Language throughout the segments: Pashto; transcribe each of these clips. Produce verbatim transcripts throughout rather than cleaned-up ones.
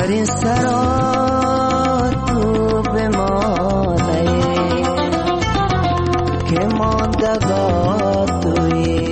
در این سرا تو بمانه که ماندگار توی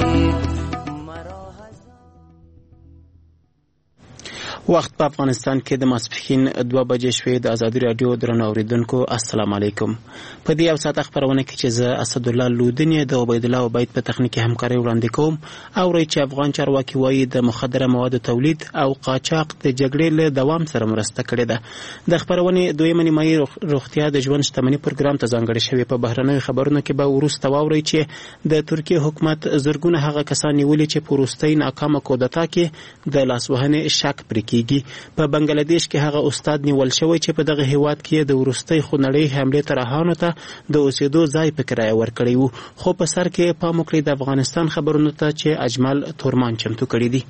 وخت په افغانستان کې د ماسپښین دوه بجې شوې. د ازادي راډیو درنو اوریدونکو السلام علیکم. په دې یو ساعت خبرونه کې چې زه اسدالله لودنی د عبید الله عبید په تخنیکي همکاري وړاندې کوم او ری چې افغان چارواکي وایي د مخدره موادو تولید او قاچاق د جګړې له دوام سره مرسته کړې ده. د خبرونه دویمه نیمایي روغتیا د ژوند شتمنۍ پروګرام ته ځانګړې شوې. په بهرنیو خبرونو کې به وروسته واوري چې د ترکیه حکومت زرګونه هغه کسان نیولي چې په وروستۍ ناکامه کودتا کې د لاسوهنې شک پرې کیږي. په بنگلاديش کې هغه استاد نیول شوی چې په دغه هیواد کې د وروستۍ خونړۍ حمله ترهانو ته د اوسېدو ځای په کرایه ورکړی وو. خو په سر کې پام وکړئ د افغانستان خبرونو ته چې اجمل تورمان چمتو کړی دی.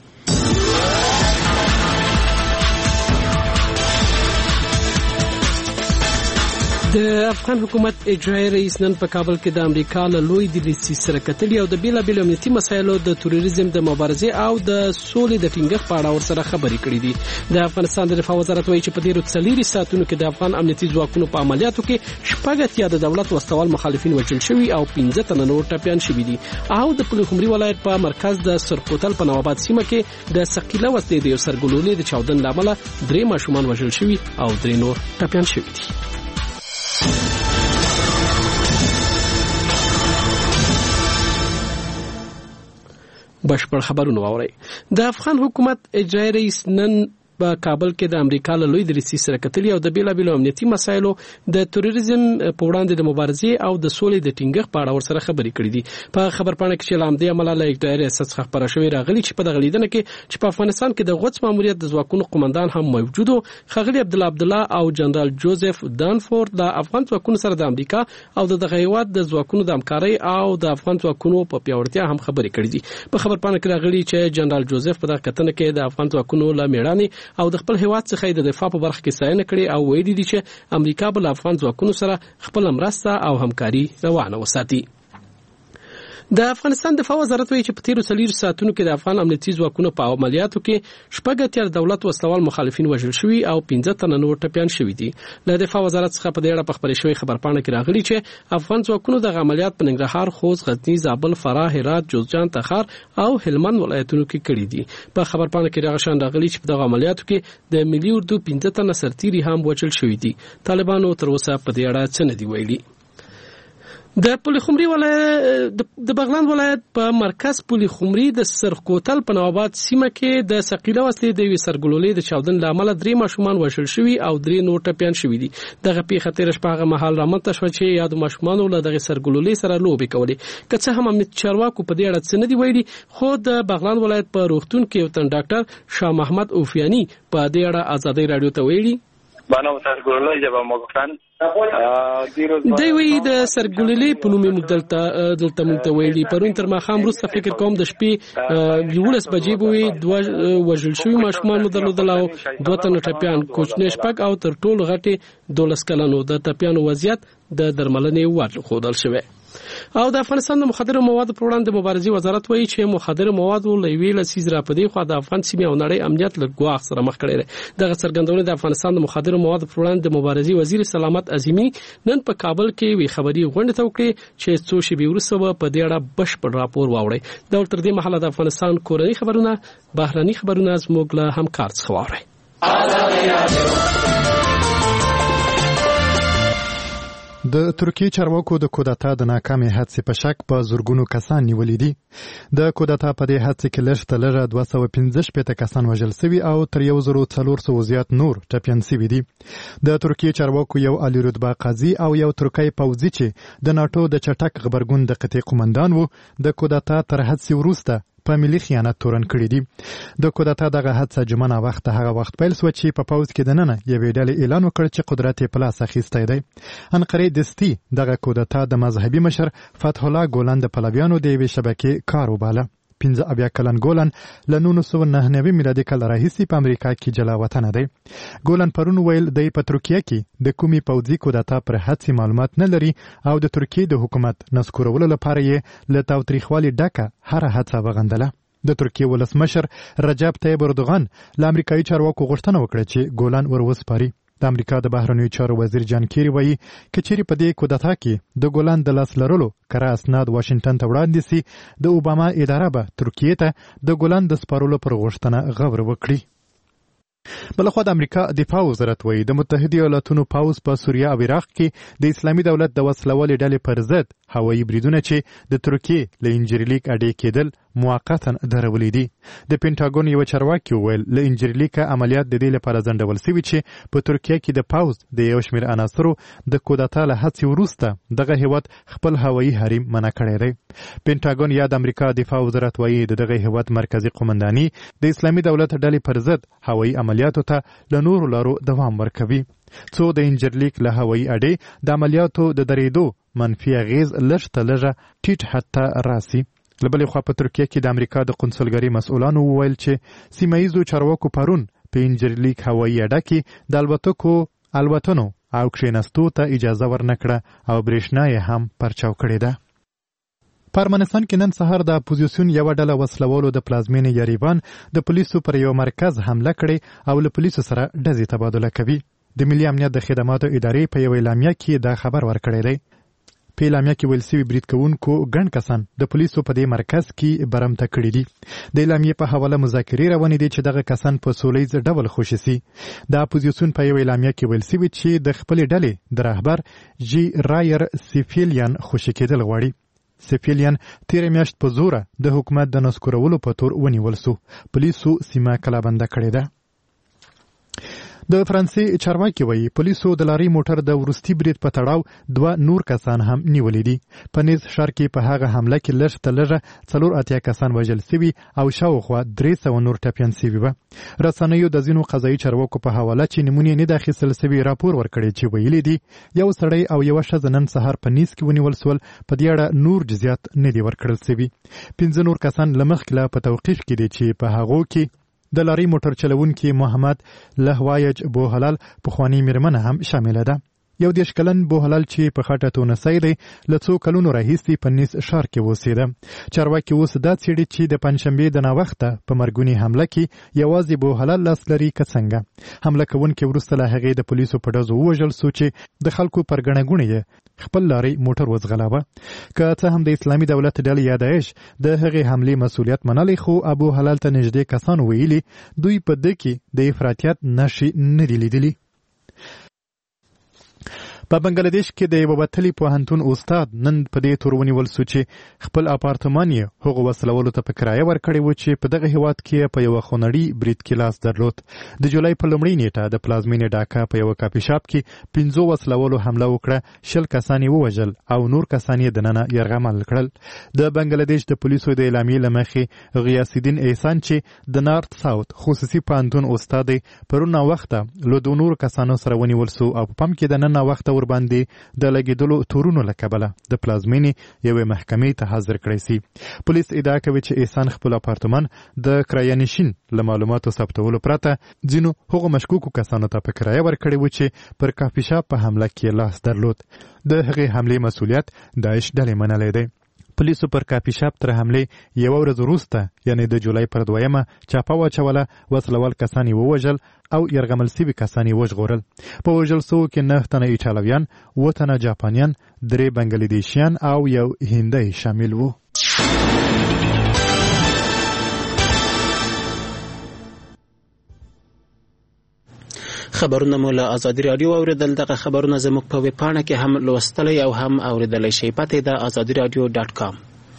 د افغان حکومت اجرایي رئیس نن په کابل کې د امریکا له لوی دلیسي سره کتلي او د بیلابیلو امنیتي مسایلو د تروریزم د مبارزې او د سولې د ټینګښت په اړه ورسره خبرې کړې دي. د افغانستان د دفاع وزارت وایي چې په تیرو څلورو ساعتونو کې د افغان امنیتي ځواکونو په عملیاتو کې شپږ اتیا د دولت وسوال مخالفین وژل شوي او پنځه تنه نور ټپیان شوي دي. او د پلخمري ولایت په مرکز د سرکوتل په نواباد سیمه کې د ثقيله وسلې د یو سرګلولې د چاودن لامل درې ماشومان وژل شوي او درې نور ټپیان شوي دي. بشپړ خبرونه واورئ. د افغان حکومت اجرایي رئیس نن په کابل کې د امریکا له لوی دریسي سره کتلي او د بیلابیلو امنیتي مسایلو د تروریزم په وړاندې د مبارزې او د سولې د ټینګښت په اړه ورسره خبرې کړې دي. په خبرپاڼه کې چې لامدې عمله له اجرایي ریاست څخه خبره شوې راغلي چې په دغه لیدنه کې چې په افغانستان کې د غوڅ ماموریت د ځواکونو قومندان هم موجود وو. ښاغلي عبدالله عبدالله او جنرال جوزف دانفورد د افغان ځواکونو سره د امریکا او د دغه هیواد د ځواکونو د همکارۍ او د افغان ځواکونو په پیاوړتیا هم خبرې کړې دي. په خبرپاڼه کې راغلي چې جنرال جوزف په دغه کتنه کې د افغان ځواکونو له میړانې او د خپل هیواد څخه د دفاع په برخه کې ستاینه کړې او ویلي دي چې امریکا به له افغان ځواکونو سره خپل مرسته او همکاري روانه وساتي. د افغانستان دفاع وزارت وایي چې په تیرو څلورو ساعتونو کې د افغان امنیتي ځواکونو په عملیاتو کې شپږ اتیا دولت وسلوال مخالفین وژل شوي او پنځه تنه نور ټپیان شوي دي. له دفاع وزارت څخه په دې اړه په خبرې شوې خبرپاڼه کې راغلي چې افغان ځواکونو د عملیات په ننګرهار، خوست، غزني، زابل، فراه، هرات، جوزجان، تخار او هلمند ولایتونو کې کړي دي. په خبرپاڼه کې راغلی شان راغلي چې په دغه عملیاتو کې د ملي اردو پنځه تنه سرتیري هم وژل شوي دي. طالبانو تر اوسه په دې اړه څه نه دي ویلي. د پلخمري ولایت د بغلان ولایت په مرکز پلخمري د سرکوتل په نواباد سیمه کې د ثقيله وسلې د یو سرګلولې د چاودن لامل درې ماشومان وژل شوي او درې نور ټپیان شوي دي. دغه پیښه تیر شپه هغه مهال رامنځته شوه چې یاد ماشومانو له دغه سرګلولې سره لوبې کولې. که څه هم امنیتي چارواکو په دې اړه څه نه دي ویلي، خو د بغلان ولایت په روغتون کې یو تن ډاکټر شاه محمد اوفیانی په دې اړه ازادي رادیو ته ویلي بنا سرګلولې جواب مو غوښتل دی وی د سرګلولې په نوم موږ دلته دلته موږ ته ویلي پرون تر ماښام وروسته فکر کوم د شپې یولس بجې به وي دوه وژل شوي ماشومان مو درلودل او دوه تنه ټپیان کوچني شپږ او تر ټولو غټې دولس کلنو د ټپیانو وضعیت د درملنې وړ ښودل شوی. او د افغانستان د مخدره موادو پر وړاندې مبارزې وزارت وایي چې مخدره موادو له یوې لسیز را پدې خو د افغان سیمې او نړۍ امنیت له ګواښ سره مخ کړی دی. دغه څرګندونه د افغانستان د مخدره موادو پر وړاندې مبارزې وزیر سلامت عظیمی نن په کابل کې وی خبري غونډه ته وکړي چې څو شېبې وروسته په دې اړه بشپړ راپور واوړي. دا تر دې مهاله د افغانستان کورنۍ خبرونه بهرني خبرونه زموږ له همکار څخه واوري. د ترکیه چارواکو د کودتا د ناکامې هڅې په شک په زورګونو کسان نیولې دي. د کودتا په دې هڅې کې لږ تر لږه دوه سوه پنځه شپېته کسان وژل سوي او تر یو زر څلور سوه زیات نور ټپیان سوي دي. د ترکیه چارواکو یو عالی رتبه قاضي او یو ترکی پوځي چې د ناټو د چټک غبرګون د قطعي قومندان وو د کودتا تر هڅې وروسته په ملي خیانت تورن کړی دي. د کودتا دغه هڅه جمعه وخت هغه وخت پیل شو چې په پوځ کې دننه یوې ډلې اعلان وکړ چې قدرت یې په لاس اخیستی دی. انقرې دستي دغه کودتا د مذهبي مشر فتح الله ګولن د پلویانو د یوې شبکې کار وباله. پنځه اویا کلن ګولن له نولس سوه نهه نوي میلادي کال راهیسې په امریکا کې جلا وطنه دی. ګولن پرون ویل دی په ترکیه کې د کومې پوځي کودتا پر هڅې معلومات نه لري او د ترکیې د حکومت نسکورولو لپاره یې له تاوتریخوالي ډکه هره هڅه وغندله. د ترکیه ولسمشر رجب طیب اردوغان له امریکایي چارواکو غوښتنه وکړه چې ګولان ور وسپاري. د امریکا د بهرنیو چارو وزیر جان کیری وایي که چیرې په دې کودتا کې د ګولان د لاس لرلو کره اسناد واشنگټن ته وړاندې سي، د اوباما اداره به ترکیه ته د ګولان د سپارلو پر غوښتنه غور وکړي. بلخوا د امریکا دفاع وزارت وایي د متحده ایالاتونو پوځ په سوریه او عراق کې د اسلامي دولت د وسلوالې ډلې پر ضد هوایي بریدونه چې د ترکیې له انجیرلیک اډې کېدل موقتا درولې دي. د پینټاګون یو چارواکي وویل له انجیرلیک عملیات د دې لپاره ځنډول شوي چې په ترکیه کې د پوځ د یو شمېر عناصرو د کودتا له هڅې وروسته دغه هیواد خپل هوایي حریم منع کړی دی. پینټاګون یا د امریکا دفاع وزارت وایي د دغه هیواد مرکزی قومنداني د اسلامي دولت ډلې پر ضد هوایي عملیاتو ته له نورو لارو دوام ورکوي. څو د انجیرلیک له هوایي اډې د عملیاتو د درېدو منفي اغیز لږ ته لږه ټیټ حد ته راسي. له بلې خوا په ترکیه کې د امریکا د قونسلګرۍ مسؤلانو وویل چې سیمه ییزو چارواکو پرون په انجیرلیک هوایي اډه کې د الوتکو الوتنو او کښېناستو ته اجازه ورنکړه او برېښنا یې هم پرچاو کړې ده. په ارمنستان کې نن سهار د اپوزیسیون یوه ډله وسلوالو د پلازمینې یریوان د پولیسو پر یو مرکز حمله کړې او له پولیسو سره ډزې تبادله کوي. د ملي امنیت د خدماتو ادارې په یو اعلامیه کې دا خبر ورکړی دی. په اعلامیه کې ویل سوي برید کوونکو ګڼ کسان د پولیسو په دې مرکز کې برمته کړي دي. د اعلامیې په حواله مذاکرې روانې دي چې دغه کسان په سولیز ډول خوشي سي. د اپوزیسیون په یو اعلامیه کې ویل سوي چې د خپلې ډلې د رهبر جی رایر سیفیلیان خوشي کېدل غواړي. سیفیلیان تیره میاشت په زوره د حکومت د نسکورولو په تور ونیول سو. پولیسو سیمه کلابنده کړې ده. د فرانسې چارواکي وایي پولیسو د لارۍ موټر د وروستي برید په تړاو دوه نور کسان هم نیولي دي. په نیز ښار کې په هغه حمله کې لږ ته لږه څلور اتیا کسان وژل سوي او شاوخوا درې سوه نور ټپیان سوي وه. رسنیو د ځینو قضایي چارواکو په حواله چې نمونې نه ده اخیستل سوي راپور ورکړی چې ویلي دي یو سړی او یوه ښځه نن سهار په نیز کې ونیول سول. په دې اړه نور جزیات نه دي ورکړل سوي. پنځه نور کسان له مخکې لا په توقیف کې دي چې په هغو کې د لارۍ موټر چلونکي محمد لهوایج بوهلال پخواني میرمنه هم شامله ده. یو دېرش کلن بوهلال چې په خټه تونسۍ دی له څو کلونو راهیسې په نیس ښار کې اوسېده. چارواکي اوس دا څېړي چې د پنجشنبې د ناوخته په مرګونې حمله کې یوازې بوهلال لاس لري که څنګه. حمله کوونکي وروسته له هغې د پولیسو په ډزو ووژل سو چې د خلکو پر ګڼه ګوڼې یې خپل لارۍ موټر وځغلاوه. که څه هم د اسلامي دولت ډلې یا داعش د هغې حملې مسؤلیت منلی خو ابوهلال ته نږدې کسانو ویلي دوی په ده کې د افراطیت نښې نه دي لیدلي. په بنګلاديش کې د یو وتلي پوهنتون استاد نن په دې تور ونیول سو چې خپل اپارتمان یې هغو وسلوالو ته په کرایه ورکړی و چې په دغه هیواد کې په یوه خونړي برید کې لاس درلود. د جولای په لومړۍ نیټه د پلازمینې ډاکا په یوه کافي شاپ کې پنځو وسلوالو حمله وکړه. شل کسان یې ووژل او نور کسان یې دننه یرغمل کړل. د بنګلاديش د پولیسو د اعلامیې له مخې غیاث الدین احسان چې د نارت ساوت خصوصي پوهنتون استاد دی پرون ناوخته له دوه نورو کسانو سره ونیول سو او په پام کې د نن ناوخته ورباندې د لګېدلو تورونو له کبله د پلازمینې یوې محکمې ته حاضر کړی سي. پولیس ادعا کوي چې احسان خپل اپارتمان د کرایه‌نشین له معلوماتو ثبتولو پرته ځینو هغو مشکوکو کسانو ته په کرایه ورکړی و چې پر کافي شاپ په حمله کې لاس درلود. د هغې حملې مسؤلیت داعش ډلې منلی دی. پولیسو پر کافي شاپ تر حملې یوه ورځ وروسته یعنې د جولای پر دویمه چاپه واچوله. وسلوال کسان یې ووژل او یرغمل سوي کسان یې وژغورل. په وژل سوو کې نه تنه ایټالویان، اووه تنه جاپانیان، درې بنګلادیشیان او یو هندی شامل وو. خبرونه مو له ازادي راډیو اوریدل. دغه خبرونه زموږ په ویب پاڼه کې هم لوستلی او هم اوریدلی شئ. پته د ازادي راډیو ډاټ کام.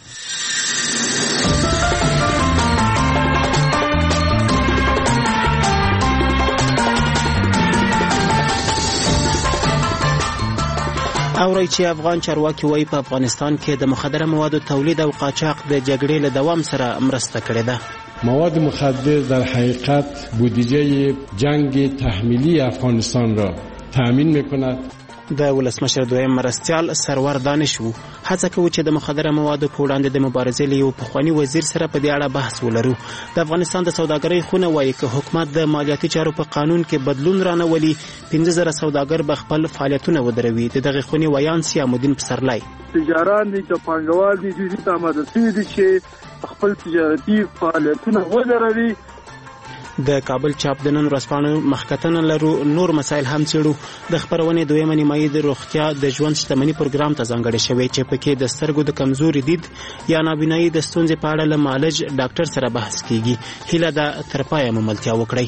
اورئ چې افغان چارواکي وایي په افغانستان کې د مخدره موادو تولید او قاچاق د جګړې له دوام سره مرسته کړې ده. مواد مخدر در حقیقت بودجه جنگ تحمیلی افغانستان را تأمین میکند. د ولسمشر دویم مرستیال سرور دانش وو. هڅه کوي چې د مخدره موادو په وړاندې د مبارزې له یو پخواني وزیر سره په دې اړه بحث ولرو. د افغانستان د سوداګرۍ خونه وایي چې حکومت د مالیاتي چارو په قانون کې بدلون رانولي پنځه زره سوداګر به خپل فعالیتونه ودروي. د دغه خونې ویان سیامالدین پسرلی تجاران دي چې پانګوال دي چې آماده شوي دي چې خپل تجارتي فعالیتونه ودروي. د کابل چاپ د نن ورځپاڼې مخکتنه لرو نور مسایل هم څېړو. د خپرونې دویمه نیمایي د روغتیا د ژوند شتمني پروګرام ته ځانګړی شوی چې پکې د سترګو د کمزوري دید یا نابینایي د ستونزې په اړه له معالج ډاکټر سره بحث کیږي. هیله ده تر پایه مملتیا وکړئ.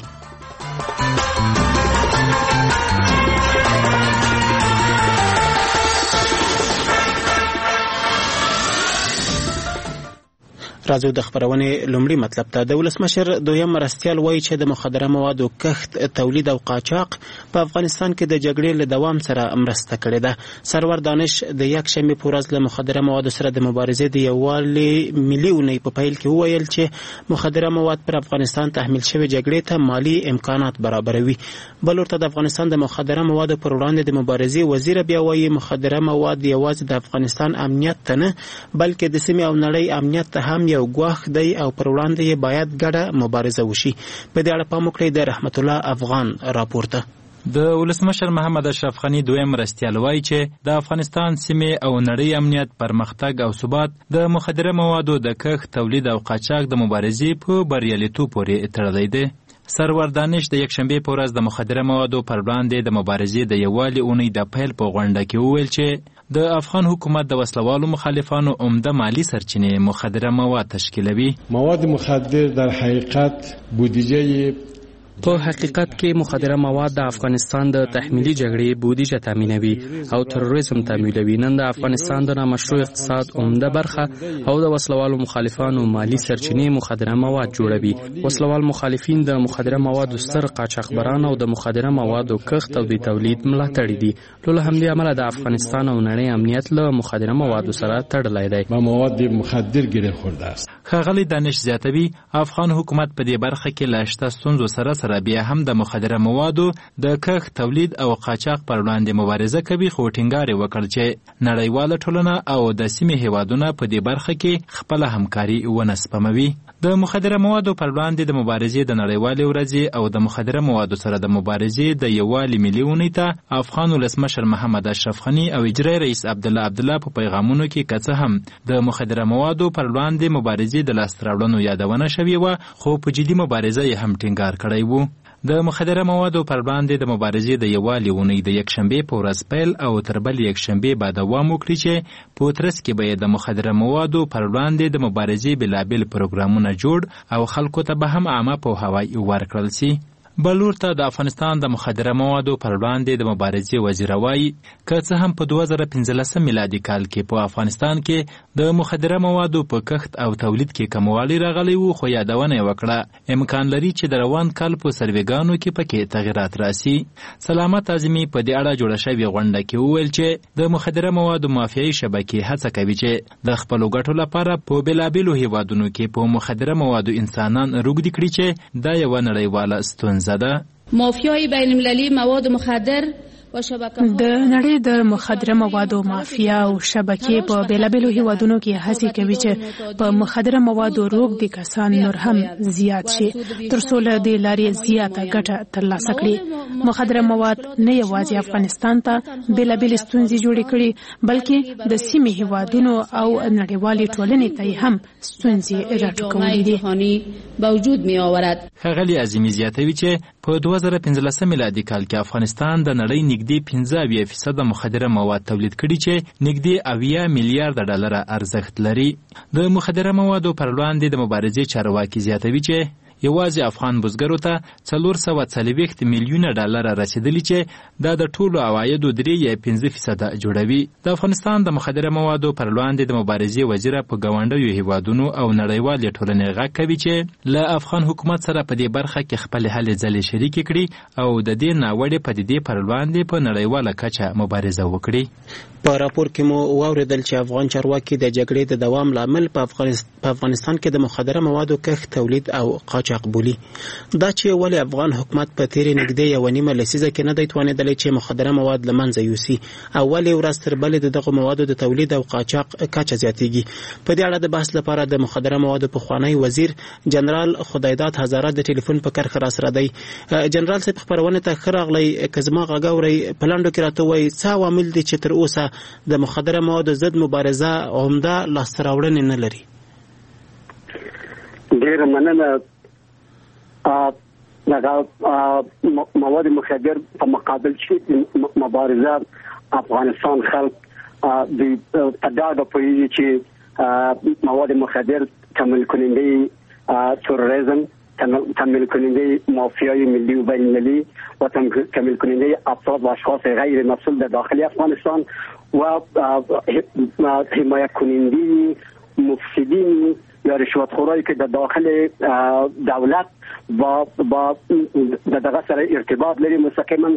راځو د خبرونې لومړی مطلب ته. د ولسمشر دویم مرستیال وایي چې د مخدره موادو کښت، تولید او قاچاق په افغانستان کې د جګړې له دوام سره مرسته کړې ده. سرور دانش د یک شنبې په ورځ له مخدره موادو سره د مبارزې د یووالي ملي اونۍ په پیل کې وویل چې مخدره مواد پر افغانستان تحمیل شوی جګړې ته مالی امکانات برابروي. بل ورته د افغانستان د مخدره موادو پر وړاندې د مبارزې وزیر بیا وایي مخدره مواد یوازې د افغانستان امنیت ته نه بلکې د سیمې او نړۍ امنیت ته هم یو ګواښ دی او پر وړاندې یې باید ګډه مبارزه وشي. په دې اړه پام وکړئ د رحمت الله افغان راپورته. د ولسمشر محمد اشرف غنی دویم مرستیال وایي چې د افغانستان سیمې او نړۍ امنیت، پرمختګ او ثبات د مخدره موادو د کښت، تولید او قاچاق د مبارزې په بریالیتوب پورې تړلی دی. سرور دانش د یکشنبې په ورځ د مخدره موادو پر وړاندې د مبارزې د یووالي اونۍ د پیل په غونډه کې وویل چې د افغان حکومت د وسلوالو مخالفانو عمده مالی سرچینې مخدره مواد تشکیلوي. مواد مخدر در حقیقت بودجه په حقیقت کې مخدره مواد د افغانستان د تحمیلي جګړې بودیجه تامینوي او تروریزم تمویلوي. نن د افغانستان د نامشروع اقتصاد عمده برخه او د وسلوالو مخالفانو مالی سرچینې مخدره مواد جوړوي. وسلوال مخالفین د مخدره موادو ستر قاچاقبران او د مخدره موادو کښت او د تولید ملاتړي دي. له همدې امله د افغانستان او نړۍ امنیت له مخدره موادو سره تړلی دی. با مواد مخدر گره خورده است. ښاغلی دانش زیاتوي افغان حکومت په دې برخه کې له شته ستونزو سره سره بیا هم د مخدره موادو د کښت، تولید او قاچاق پر وړاندې مبارزه کوي، خو ټینګار یې وکړ چې نړیواله ټولنه او د سیمې هیوادونه په دې برخه کې خپله همکاري ونه سپموي. د مخدره موادو پر وړاندې د مبارزې د نړیوالې ورځې او د مخدره موادو سره د مبارزې د یووالي ملي اونۍ ته افغان ولسمشر محمد اشرف غنی او اجرایي رئیس عبدالله عبدالله په پیغامونو کې که څه هم د مخدره موادو پر وړاندې مبارزې د لاسته راوړنو یادونه شوې وه، خو په جدي مبارزه یې هم ټینګار کړی و. د مخدره موادو پر وړاندې د مبارزې د یووالي اونۍ د یکشنبې په ورځ پیل او تر بل یکشنبې به دوام وکړي چې په ترڅ کې به د مخدره موادو پر وړاندې د مبارزې بېلابېل پروګرامونه جوړ او خلکو ته به هم عامه پوهاوی ورکړل سي. بل ورته د افغانستان د مخدره موادو پر وړاندې د مبارزې وزیر وایي که څه هم په دوه زره پنځلسم میلادي کال کې په افغانستان کې د مخدره موادو په کښت او تولید کې کموالی راغلی و، خو یادونه یې وکړه امکان لري چې د روان کال په سروېګانو کې پکې تغیرات راسي. سلامت اعظمي په دې اړه جوړه شوې غونډه کې وویل چې د مخدره موادو مافیایي شبکې هڅه کوي چې د خپلو ګټو لپاره په بېلابېلو هیوادونو کې په مخدره موادو انسانان روږدي کړي چې دا یوه نړیواله ستونزه ده. مافیای بین المللی مواد مخدر د نړۍ د مخدره موادو مافیا او شبکې په بیلابېلو هیوادونو کې هڅې کوي چې په مخدره موادو روږدي کسان نور هم زیات شي تر څو له دې لارې زیاته ګټه ترلاسه کړي. مخدره مواد نه یوازې افغانستان ته بیلابېلې ستونزې جوړې کړي بلکې د سیمې هیوادونو او نړیوالې ټولنې ته هم ستونزې راټوکولې دي. باوجود می آورد. ښاغلي عظیمي زیاتوي چې په دوه زره پنځلسم میلادي کال کې افغانستان د نړۍ نږدې پنځه اویا فیصده مخدره مواد تولید کړي چې نږدې اویا میلیارده ډالره ارزښت لري. د مخدره موادو پر وړاندې د مبارزې چارواکي زیاتوي چې یوازې افغان بزګرو ته څلور سوه څلوېښت میلیونه ډالره رسیدلي چې دا د ټولو عوایدو درې یا پنځه فیصده جوړوي. د افغانستان د مخدره موادو پر وړاندې د مبارزې وزیره په ګاونډیو هیوادونو او نړیوالې ټولنې غږ کوي چې له افغان حکومت سره په دې برخه کې خپلې هلې ځلې شریکې کړي او د دې ناوړې پدیدې پر وړاندې په نړیواله کچه مبارزه وکړي. په راپور کې مو واوریدل چې افغان چارواکي د جګړې د دوام لامل په افغانستان کې د مخدره موادو کښت، تولید او قاچاق قاچاق بولي. دا چې ولې افغان حکومت په تیرې نږدې یوه نیمه لسیزه کې نه دی توانېدلی چې مخدره مواد له منځه یوسي او ولې ورځ تر بلې د دغو موادو د تولید او قاچاق کچه زیاتېږي. په دې اړه د بحث لپاره د مخدره موادو پخوانی وزیر جنرال خدایداد هزاره د ټلیفون په کرښه راسره دی. جنرال صاحب خبرونه ته ښه راغلی. که زما غږ اورئ په لنډو کې راته ووایئ څه عوامل دي چې تر اوسه د مخدره موادو ضد مبارزه عمده لاسته راوړنې نه لري؟ ډېره مننه. دغه مواد مخدر په مقابل چې مبارزه افغانستان خلک د په ډاډه پوهېږي چې مواد مخدر تمویل کننده تروریسم، تمویل کننده مافیای ملی و بین المللی و تمویل کننده افراد و اشخاص غیر مسئول در داخل افغانستان و حمایت کننده مفسدین یا رشوتخورایی که در داخل دولت با با دغه سره ارتباط لري مستقیما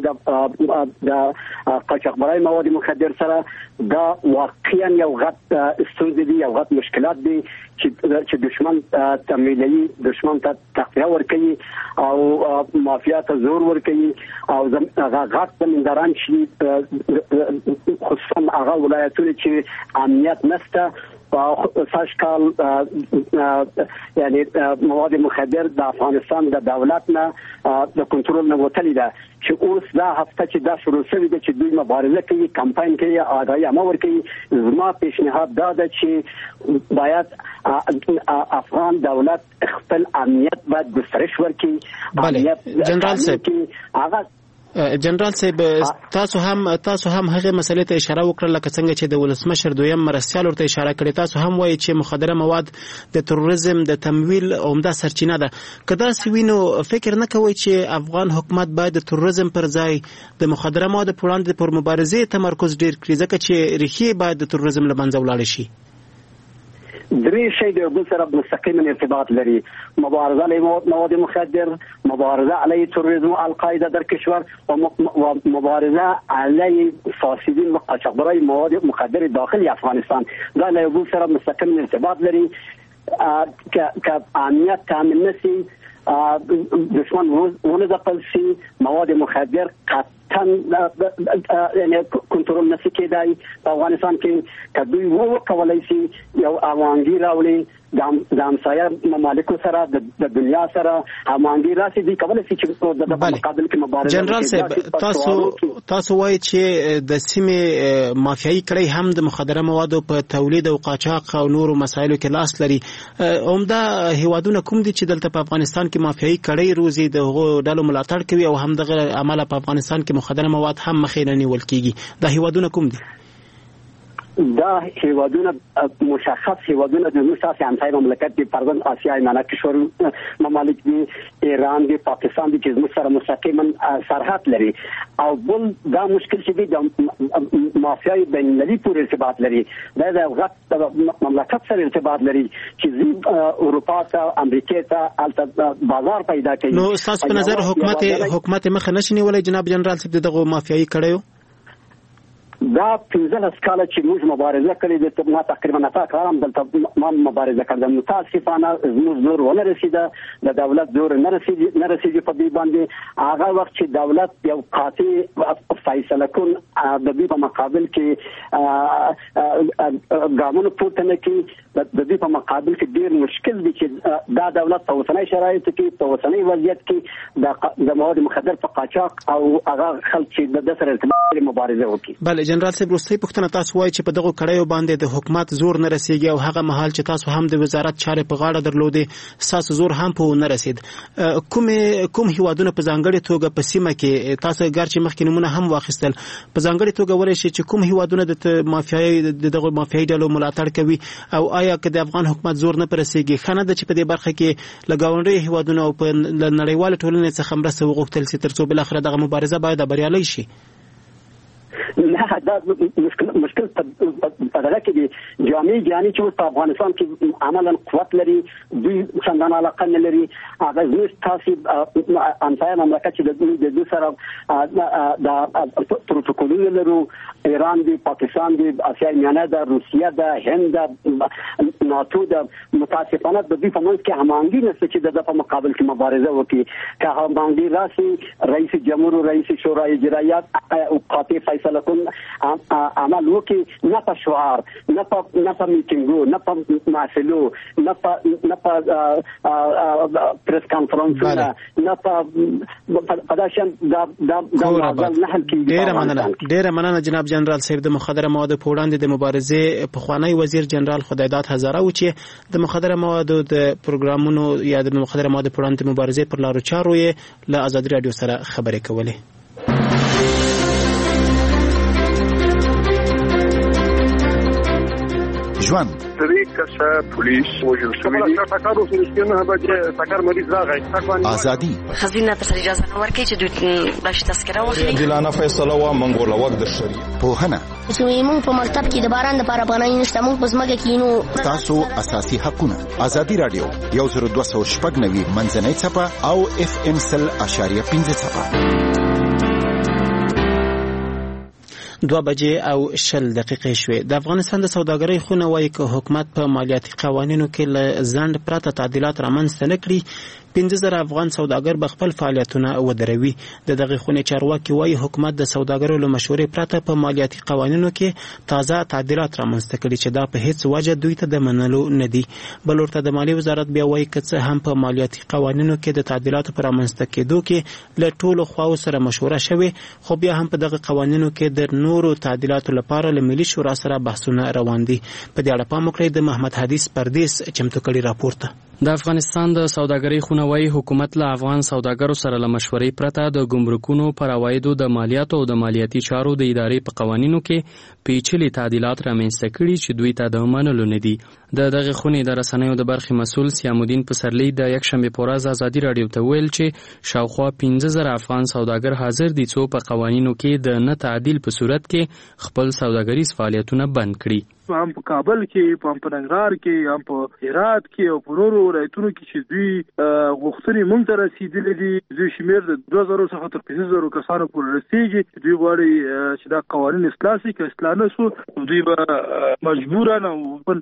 د قاچاقبرۍ مواد مخدر سره. دا واقعا یو غټ ستونزه دي، یو غټ مشکلات دي چې دشمن تمویلوي، دشمن ته تقویه ورکوي او مافیا ته زور ورکوي او هغه غټ زمینداران چې خصوصا هغه ولایتونه چې امنیت نشته ساش کال یعنی مواد مخدر د افغانستان د دولت نه د کنټرول نه وتلی ده چې اوس دا هفته چې دا شروع شوې ده چې دوی مبارزه کوي، کمپاین کوي، آگاهی عامه ورکوي. زما پیشنهاد دا ده چې باید افغان دولت خپل امنیت باید گسترش ورکړي. بله جنرال صاحب هغه جنرال صاحب تاسو هم تاسو هم هغه مسلې ته اشاره وکړه لکه څنګه چې د ولسمشر دویم مرستیال ورته اشاره کړې. تاسو هم وایي چې مخدره مواد د تروریزم د تمویل عمده سرچینه ده. که داسې وي نو فکر نه کوئ چې افغان حکومت باید د تروریزم پر ځای د مخدره موادو پر وړاندې پر مبارزې تمرکز ډیر کړي ځکه چې ریښې باید د تروریزم له منځه ولاړې شي؟ درې شی د یو سره مستقیما ارتباط لري: مبارزه علیه مواد مخدر، مبارزه علیه تروریسم و القاعده در کشور و مبارزه علیه فاسدین و قاچاقبرای مواد مخدر داخل افغانستان. دا له یو سره مستقیما ارتباط لري. که امنیت تامین نشي، دشمن ونه ځپل شي، مواد مخدر قطعا یعنی کنټرول نشي کېدای. په افغانستان کې که دوی وکولای شي یو اوانګي راولي د همسایه ممالکو سره د دنیا سره هماهنګي راسي، دوی کولی شي چې د مقابل کې مبارزه. جنرال صاحب تاسو تاسو وایي چې د سیمې مافیایي کړۍ هم د مخدره موادو په تولید او قاچاق او نورو مسایلو کې لاس لري. عمده هیوادونه کوم دي چې دلته په افغانستان کې مافیایي کړۍ روزي د هغو ډلو ملاتړ کوي او هم دغه عمله په افغانستان کې مخدره مواد هم مخې نه نیول کیږي؟ دا هیوادونه کوم دي؟ دا هیوادونه مشخص هیوادونه د روسیې همسایه مملکت دي، فرضاً آسیای میانه کشور ممالک دي، ایران دي، پاکستان دي چې زموږ سره مستقیما سرحد لري. او بل دا مشکل چې دی د مافیای بین المللي پورې ارتباط لري. دا د غټ مملکت سره ارتباط لري چې اروپا ته، امریکا ته الته بازار پیدا کوي. نو تاسو په نظر حکومت حکومت مخه نشي نیولای جناب جنرال صاحب دغه مافیایي کړیو؟ دا پنځلس کاله چې موږ مبارزه کړې ده، ما تقریبا اته کارم دلته ما مبارزه کړم. متاسفانه زموږ زور ونه رسیده، د دولت زور نه رسیدي نه رسیدي په دې باندې. هغه وخت چې دولت یو قاطع فیصله کون د دې په مقابل کې ګامونه پورته نه کړي، د دې په مقابل کې ډیر مشکل دي چې دا دولت په اوسنۍ شرایطو کې په اوسنۍ وضعیت کې د مواد مخدر په قاچاق او هغه خلک چې د سره ارتباط مبارزه وکړي. بله جنرال صاحب وروستۍ پوښتنه تاسو وایي چې په دغو کړیو باندې د حکومت زور نه رسیږي او هغه مهال چې تاسو هم د وزارت چارې په غاړه درلودې ستاسو زور هم په نه رسید. کوم کوم هیوادونه په ځانګړې توګه په سیمه کې تاسو ګرچې مخکې نمونه هم واخیستل، په ځانګړې توګه ویلی شي چې کوم هیوادونه د مافیایي دغه مافیایي ډلو ملاتړ کوي او آیا که د افغان حکومت زور نه پرسیږي ښه نه ده چې په دې برخه کې له ګاونډیو هیوادونو او په نړیواله ټولنې څخه مرسته وغوښتل شي تر څو بالاخره دغه مبارزه باید بریالۍ شي؟ نه دا مشکل مشکل په دغه کې دی. جامع جهاني چې په افغانستان کې عملاً قوت لري، دوی څنګه علاقه نه لري. هغه زموږ تاسو همسایه مملکت چې د دوی سره د پروتوکولونه لرو، ایران دی، پاکستان دی، آسیا میانه ده، روسیه ده، هند ده، ناتو د متاسفانه د دې په منځ کې هماهنګي نشته چې د په مقابل کې مبارزه وکړي. که هماهنګي راشي رئیس جمهور و رئیس شورای اجرایه او قاطع فیصله کن عمل وکړي، نه په شعار، نه په نه په میټینګو، نه په محفلو، نه په نه په پریس کانفرنسونو، نه په پداشن د د د نه حل کیږي. ډیره مننه ډیره مننه جناب جنرال صاحب. د مخدره موادو په وړاندې د مبارزې پخوانی وزیر جنرال خدایداد هزاره و چې د مخدره موادو د پروګرامونو یا د مخدره موادو په وړاندې مبارزې پر لارو چارو یې له ازادي رادیو سره خبرې کولې. ژوند درې کسه پولیس وژل شوي دي. ټاکارو سره نه بجې ټاکار مریض راغی. ازادي خزینه پر اجازه نه ورکړي چې دوی بلش تذکره واخلي. عادلانه فیصله وا منګول وخت د شریعت پوهنه چې موږ په مکتب کې د باران د لپاره پناه نشته، موږ په ځمکه کې نو تاسو اساسي حقونه. ازادي رادیو یو زر دوه سوه شپږ نوي منځنۍ څپه او اف ام سل اشاریه پنځه څپه. دوه بجې او شل دقیقې شوې. د افغانستان د سوداګرۍ خونه وايي که حکومت په مالیاتي قوانینو کې له ځنډ پرته تعدیلات رامنځته نه کړي، پنځه زره افغان سوداګر به خپل فعالیتونه ودروي. د دغه خونې چارواکي وايي حکومت د سوداګرو له مشورې پرته په مالیاتي قوانینو کې تازه تعدیلات رامنځته کړي چې دا په هیڅ وجه دوی ته د منلو نه دي. بل ورته د مالیې وزارت بیا وايي که څه هم په مالیاتي قوانینو کې د تعدیلاتو پر رامنځته کېدو کې له ټولو خواو سره مشوره شوې، خو بیا هم په دغه قوانینو کې د نورو تعدیلاتو لپاره له ملي شورا سره بحثونه روان دي. په دې اړه پام وکړئ د محمد حدیث پردیس چمتو کړي راپور ته. د افغانستان د سوداګرۍ خونه وايي حکومت له افغان سوداګرو سره له مشورې پرته د ګمرکونو پر عوایدو د مالیاتو او د مالیاتي چارو د ادارې په قوانینو کې پیچلي تعدیلات رامنځته کړي چې دوی ته د منلو نه دي. د دغه خونې د رسنیو د برخې مسؤل سیام الدین پسرلی د یکشنبه په ورځ ازادي رادیو ته ویل چې شاوخوا پنځه زره افغان سوداګر حاضر دي څو په قوانینو کې د نه تعدیل په صورت کې خپل سوداګریز فعالیتونه بند کړي. هم په کابل کې، هم په ننګرهار کې، هم په هرات کې او په نورو ولایتونو کې چې دوی غوښتنې مونږ ته رسیدلې دي، دوی شمېر د دوه زره څخه تر پنځه زره کسانو پورې رسیږي. دوی غواړي چې دا قوانین اصلاح شي، که اصلاح نه شو دوی به مجبورن او خپل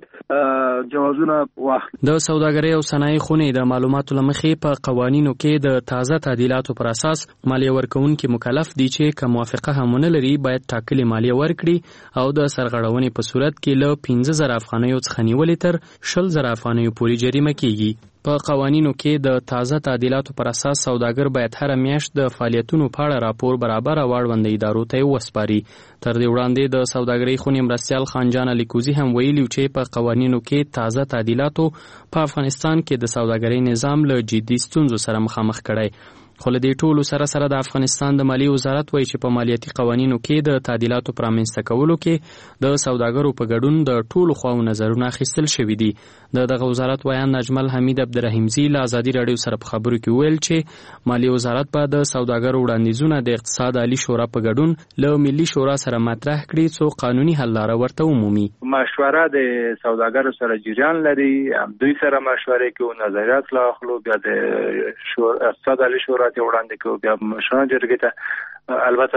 جوازونه واخلي. د سوداګرۍ او صنایع خونې د معلوماتو له مخې په قوانینو کې د تازه تعدیلاتو پر اساس مالیه ورکوونکي مکلف دي چې که موافقه هم ونه لري باید ټاکلې مالیه ورکړي او د سرغړونې په صورت کې له پنځه زره افغانیو څخه نیولې تر شل زره افغانیو پورې جریمه کیږي. په قوانینو کې د تازه تعدیلاتو پر اساس سوداګر باید هر میاشت د فعالیتونو په اړه راپور برابر او اړوند ادارو ته وسپاري. تر دې وړاندې د سوداګرۍ خونې مرستیال خانجان الیکوزي هم ویلي چې په قوانینو کې تازه تعدیلاتو په افغانستان کې د سوداګرۍ نظام له جدي ستونزو سره مخامخ کړی. خو له دې ټولو سره سره د افغانستان د مالیې وزارت وایي چې په مالیاتي قوانینو کې د تعدیلاتو پر رامنځته کولو کې د سوداګرو په ګډون د ټولو خواو نظرونه اخیستل شوي دي. د دغه وزارت ویان نجمل حمید عبدالرحیمزي له ازادي رادیو سره په خبرو کې ویل چې مالیې وزارت به د سوداګرو وړاندیزونه د اقتصاد عالی شورا په ګډون له ملي شورا سره مطرح کړي څو قانوني حل لاره ورته ومومي. مشوره د سوداګرو سره جریان لري، دوی سره مشورې کوي، نظریات لا اخلو، بیا د اقتصاد عالی شورا ته وړاندې کوي، بیا مشورې جرګې ته البته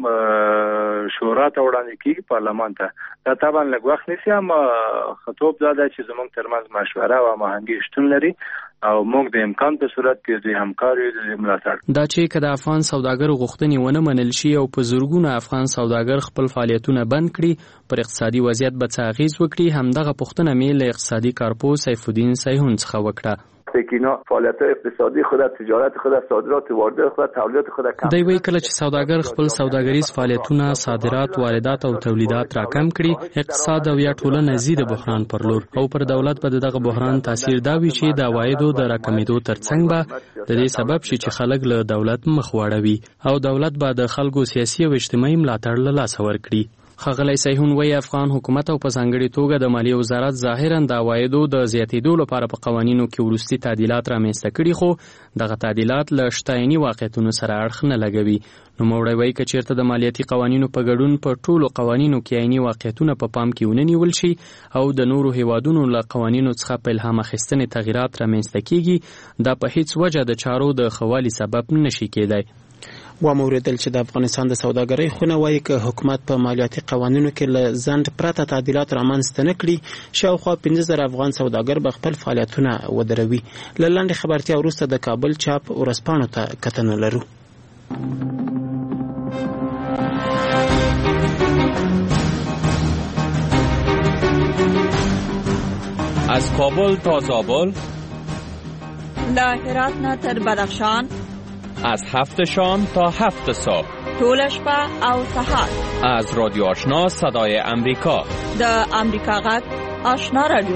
شورا ته وړاندې کیږي، پارلمان ته. دا طبعا لږ وخت نیسي، اما خطوب دا ده چې زموږ ترمنځ مشوره او هماهنګي شتون لري او موږ د امکان په صورت کې د همکارۍ د ملاتړ. دا چې که د افغان سوداګرو غوښتنې ونه منل شي او په زورګونه افغان سوداګر خپل فعالیتونه بند کړي، پر اقتصادي وضعیت به څه اغیز وکړي، همدغه پوښتنه مې له اقتصادي کارپوه سیف الدین سیحون څخه وکړه. اینا فعالیت اقتصادي خود، تجارت خود، صادرات واردات خود، تولیدات خود کم. دی وی کله چې سوداګر خپل سوداګریز فعالیتونه، صادرات، واردات او تولیدات راکم کړي، اقتصاد او یا ټولنه زیاده بحران پر لور او پر دولت به دغه بحران تاثیر دا وی چې د عوایدو د راکمېدو ترڅنګ به د دې سبب شي چې خلک له دولت مخ واړوي او دولت به د خلکو سیاسي او اجتماعي ملاتړ له لاسه ورکړي. ښاغلی سیحون وایي افغان حکومت او په ځانګړې توګه د مالیې وزارت ظاهراً د عوایدو د زیاتېدو لپاره په قوانینو کې وروستي تعدیلات رامنځته کړي، خو دغه تعدیلات له شته عیني واقعیتونو سره اړخ نه لګوي. نوموړی وایي که چېرته د مالیاتي قوانینو په ګډون په ټولو قوانینو کې عیني واقعیتونه په پام کې ونه نیول شي او د نورو هیوادونو له قوانینو څخه په الهام اخیستنې تغییرات رامنځته کیږي، دا په هیڅ وجه د چارو د ښه والي سبب نه شي کېدی. و موریدل چې د افغانستان د سوداګرۍ خونه وایي که حکومت په مالیاتي قوانینو کې له ځنډ پرته تعدیلات رامنځته نه کړي شاوخوا پنځه زره افغان سوداګر به خپل فعالیتونه ودروي. له لنډې خبرتیا وروسته د کابل چاپ ورځپاڼو ته کتنه لرو. از کابل تا زابل، له هرات نه تر بدخشان، از هفت شام تا هفت صبح، ټول شپه او سهار. از رادیو آشنا صدای امریکا، د امریکا غږ آشنا رادیو.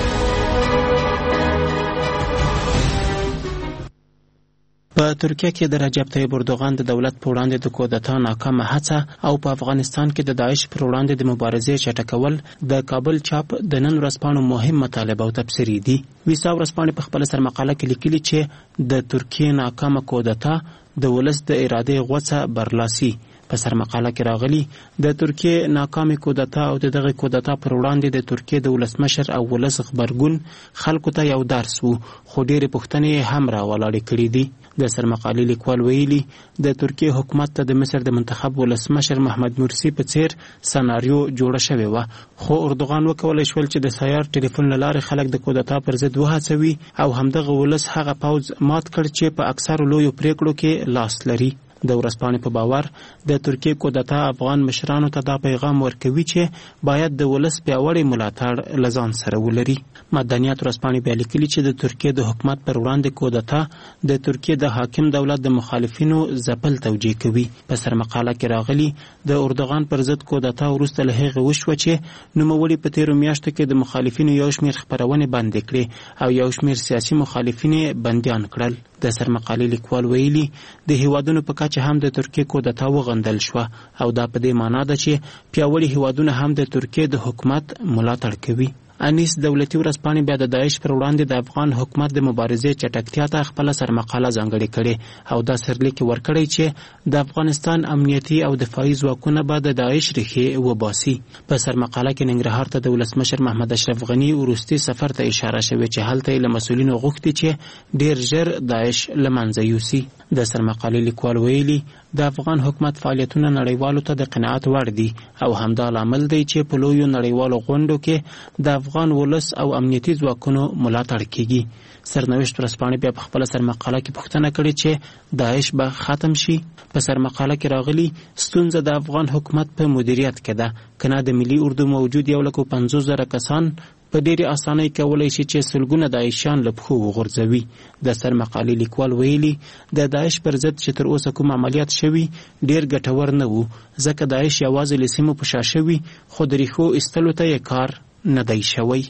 په ترکیه کې د رجب طیب اردوغان د دولت په وړاندې د کودتا ناکامه هڅه او په افغانستان کې د داعش پر وړاندې د مبارزې چټکول د کابل چاپ د نن ورځپاڼو مهم مطالبه او تبصرې دي. ویسا ورځپاڼې په خپله سرمقاله کې لیکلي چې د ترکیې ناکامه کودتا د ولس د ارادې غوڅه برلاسي. په سرمقاله کې راغلي د ترکیې ناکامه کودتا او دغه کودتا پر وړاندې د ترکیې د ولسمشر او ولس خبرګون خلکو ته یو درس وو، خو ډېرې پوښتنې هم راولاړې کړي دي. د سرمقالې لیکوال ویلي د ترکیې حکومت ته د مصر د منتخب ولسمشر محمد مرسی په څیر سناریو جوړه شوې وه، خو اردوغان وکولی شول چې د سیار ټلیفون له لارې خلک د کودتا پر ضد وهڅوي او همدغه ولس هغه پوځ مات کړ چې په اکثرو لویو پریکړو کې لاس لري. د ورځپاڼې په باور د ترکیې کودتا افغان مشرانو ته دا پیغام ورکوي چې باید د ولس پیاوړی ملاتړ له ځان سره ولري. مدنیات ورځپاڼې بیا لیکلي چې د ترکیې د حکومت پر وړاندې کودتا د ترکیې د حاکم دولت د مخالفینو ځپل توجیه کوي. په سرمقاله کې راغلي د اردوغان پر ضد کودتا وروسته له هغې وشوه چې نوموړي په تیرو میاشتو کې د مخالفینو یو شمېر خپرونې بندې کړې او یو شمېر سیاسي مخالفین یې بندیان کړل. د سرمقالې لیکوال ویلي د هیوادونو په کچه هم د ترکیې کودتا وغندل شوه او دا په دې معنا ده چې پیاوړي هیوادونه هم د ترکیې د حکومت ملاتړ کوي. انیس دولتي ورځپاڼې بیا د داعش پر وړاندې د افغان حکومت د مبارزې چټکتیا ته خپله سرمقاله ځانګړې کړې او دا سرلیک ورکړی چې د افغانستان امنیتي او دفاعي ځواکونه به د داعش ریښې وباسي. په سرمقاله کې ننګرهار ته د ولسمشر محمد اشرف غني وروستي سفر ته اشاره شوې چې هلته یې له مسؤلینو غوښتي چې ډیر ژر داعش له منځه یوسي. د سرمقالې لیکوال ویلي د افغان حکومت فعالیتونه نړیوالو ته د قناعت وړ دي او همدا لامل دی چې په لویو نړیوالو غونډو کې د افغان ولس او امنیتي ځواکونو ملاتړ کیږي. سرنوشت ورځپاڼې بیا په خپله سرمقاله کې پوښتنه کړې چې داعش به ختم شي. په سرمقاله کې راغلي ستونزه د افغان حکومت په مدیریت کې ده، که نه د ملي اردو موجود یو لک پنځوس زره کسان په ډېرې اسانۍ کولی شي چې سلګونه داعشیان له پښو وغورځوي. د سرمقالې لیکوال ویلي د داعش پر ضد چې تر اوسه کوم عملیات شوي ډېر ګټور نه وو، ځکه داعش یوازې له سیمو په شا شوي خو د ریښو ایستلو ته یې کار نه دی شوی.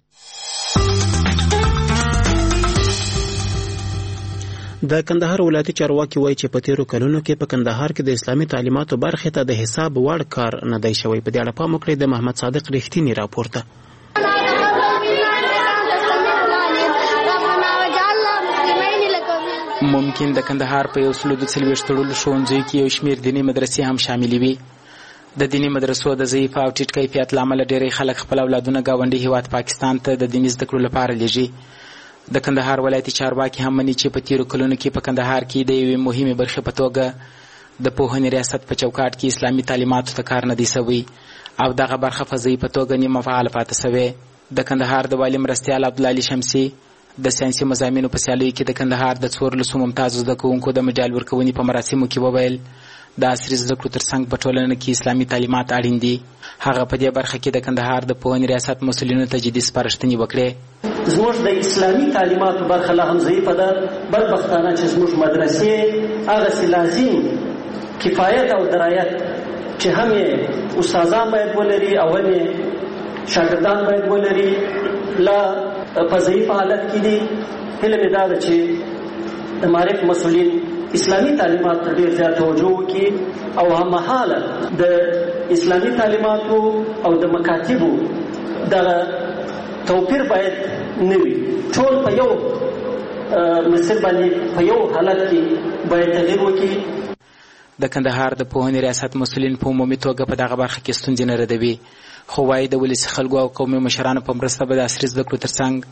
د کندهار ولایتي چارواکي وایي چې په تیرو کلونو کې په کندهار کې د اسلامي تعلیماتو برخې ته د حساب وړ کار نه دی شوی. په دې اړه پام وکړئ د محمد صادق رښتینی راپورته. ممکن د کندهار په یو سلو د څلوېښت تړلو ښوونځیو کې یو شمېر دیني مدرسې هم شاملې وي. د دیني مدرسو د ضعیف او ټیټ کیفیت له امله ډېری خلک خپل اولادونه ګاونډي هیواد پاکستان ته د دیني زده کړو لپاره لیږي. د کندهار ولایتي چارواکي هم مني چې په تیرو کلونو کې په کندهار کې د یوې مهمې برخې په توګه د پوهنې ریاست په چوکاټ کې اسلامي تعلیماتو ته کار نه دی سوی او دغه برخه فضایي په توګه نیمه فعاله پاتې سوې. د کندهار د والي مرستیال عبدالعلي شمسي د ساینسي مضامینو په سیالیو کې د کندهار د څوارلسو ممتازو زده کوونکو د مډال ورکونې په مراسمو کې وویل د عصري زده کړو ترڅنګ په ټولنه کې اسلامي تعلیمات اړین دي. هغه په دې برخه کې د کندهار د پوهنې ریاست مسؤلینو ته جدي سپارښتنې وکړې. زموږ د اسلامي تعلیماتو برخه لا هم ضعیفه ده. بدبختانه چې زموږ مدرسې هغسې لازم کفایت او درایت چې هم یې استادان باید ولري او هم یې شاګردان باید ولري لا په ضعیف حالت کې دي. هیله مې دا ده چې د معرف مسؤلین اسلامي تعلیمات ته ډېر زیات توجه وکړي او هممهاله د اسلامي تعلیماتو او د مکاتبو دغه توپیر باید نه وي. ټول په یو مسیر باندې په یو حالت کې باید تغییر وکړي. د کندهار د پوهنې ریاست مسؤلین په عمومي توګه په دغه برخه کې ستونزې نه ردوي، خو وایي د ولسي خلکو او قومي مشرانو په مرسته به د عصري زده کړو ترڅنګ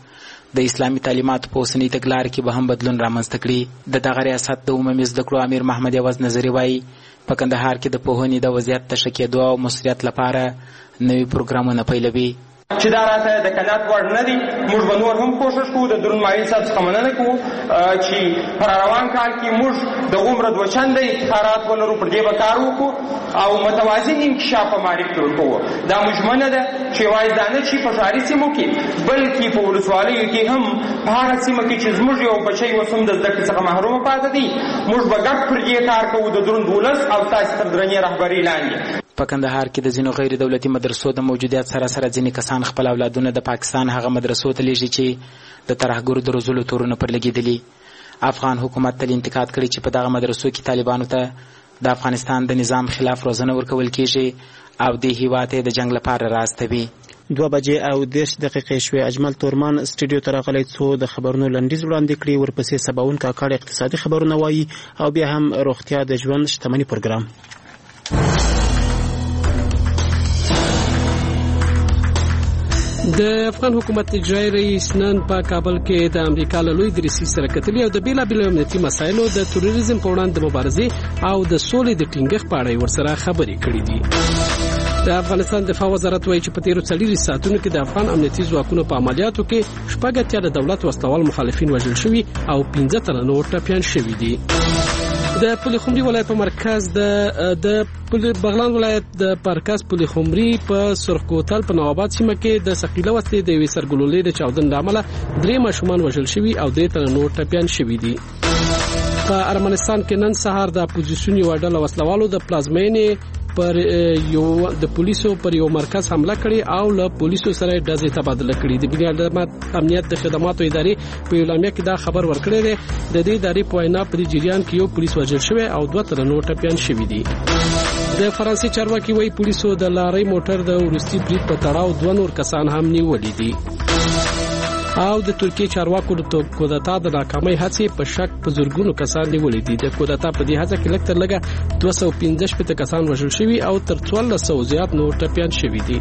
د اسلامي تعلیماتو په اوسنۍ تګلارې کې به هم بدلون رامنځته کړي. د دغه ریاست د عمومي زده کړو امیر محمد یوز نظري وایي په کندهار کې د پوهنې د وضعیت د ښه کېدو او مؤثریت لپاره نوي پروګرامونه پیلوي. چې دا راته د قناعت وړ نه دي. موږ به نور هم کوشش کوو د درون معین صاحب څخه مننه کوو چې پر روان کال کې موږ د عمره دوه چنده افتخارات ولرو، پر دې به کار وکړو او متوازن انکشاف په معرف کې ورکوو. دا موږ منه ده چې یوازې دا نه چې په ښاري سیمو کې بلکې په ولسوالیو کې هم په هغه سیمه کې چې زموږ یو بچی اوس هم د زده کړې څخه محرومه پاتې دي، موږ به ګډ پر دې کار کوو د دروند ولس او تاسې تر درنې رهبرۍ لاندې. په کندهار کې د ځینو غیر دولتي مدرسو د موجودیت سره سره ځینې کسان خپل اولادونه د پاکستان هغه مدرسو ته لیږي چې د ترهګرو د روزلو تورونه پر لګېدلي. افغان حکومت تل انتقاد کړی چې په دغه مدرسو کې طالبانو ته د افغانستان د نظام خلاف روزنه ورکول کیږي او د هیواد د جنگ لپاره راستوي. دوه بجې او دېرش دقیقې شوې. اجمل تورمان سټوډیو ته راغلی څو د خبرونو لنډیز وړاندې کړي، ورپسې سباون کاکړ اقتصادي خبرونه وایي او بیا هم روغتیا د ژوند شتمني پروګرام. د افغان حکومت اجرایي رئیس نن په کابل کې د امریکا له لوی درسي سره کتلي او د بیلابیلو امنیتي مسایلو د تروریزم په وړاندې د مبارزې او د سولې د ټینګښت په اړه ورسره خبرې کړې دي. د افغانستان دفاع وزارت وایي چې په تیرو څلورو ساعتونو کې د افغان امنیتي ځواکونو په عملیاتو کې شپږ اتیا د دولت وسلوال مخالفین وژل شوي او پنځه تنه نور ټپیان شوي دي. د پلخمري ولایت په مرکز د د بغلان ولایت د مرکز پلخمري په سرخ کوتل په نواباد سیمه کې د ثقيله وسلې د یوې سرګلولې د چاودنې له امله درې ماشومان وژل شوي او درې تنه نور ټپیان شوي دي. په ارمنستان کې نن سهار د اپوزیسیون یو ډله وسلوالو د پلازمینې پر یو د پولیسو پر یو مرکز حمله کړې او له پولیسو سره ډزې تبادله کړې. د بنیادمات امنیت د خدماتو ادارې په اعلامیه کې دا خبر ورکړی دی. د دې ادارې په وینا په جریان کې یو پولیس وژل شوی او دوه تنه نور ټپیان شوي دي. د فرانسې چارواکي وایي پولیسو د لارۍ موټر د وروستي برید په تړاو دوه نور کسان هم نیولي دي. او د ترکیې چارواکو د کودتا د ناکامۍ هڅې په شک په زورګونو کسان نیولې دي. د کودتا په دې هڅه کې لږ تر لږه دوه سوه پنځه شپېته کسان وژل شوي او تر څوارلس سوه زیات نور ټپیان شوي دي.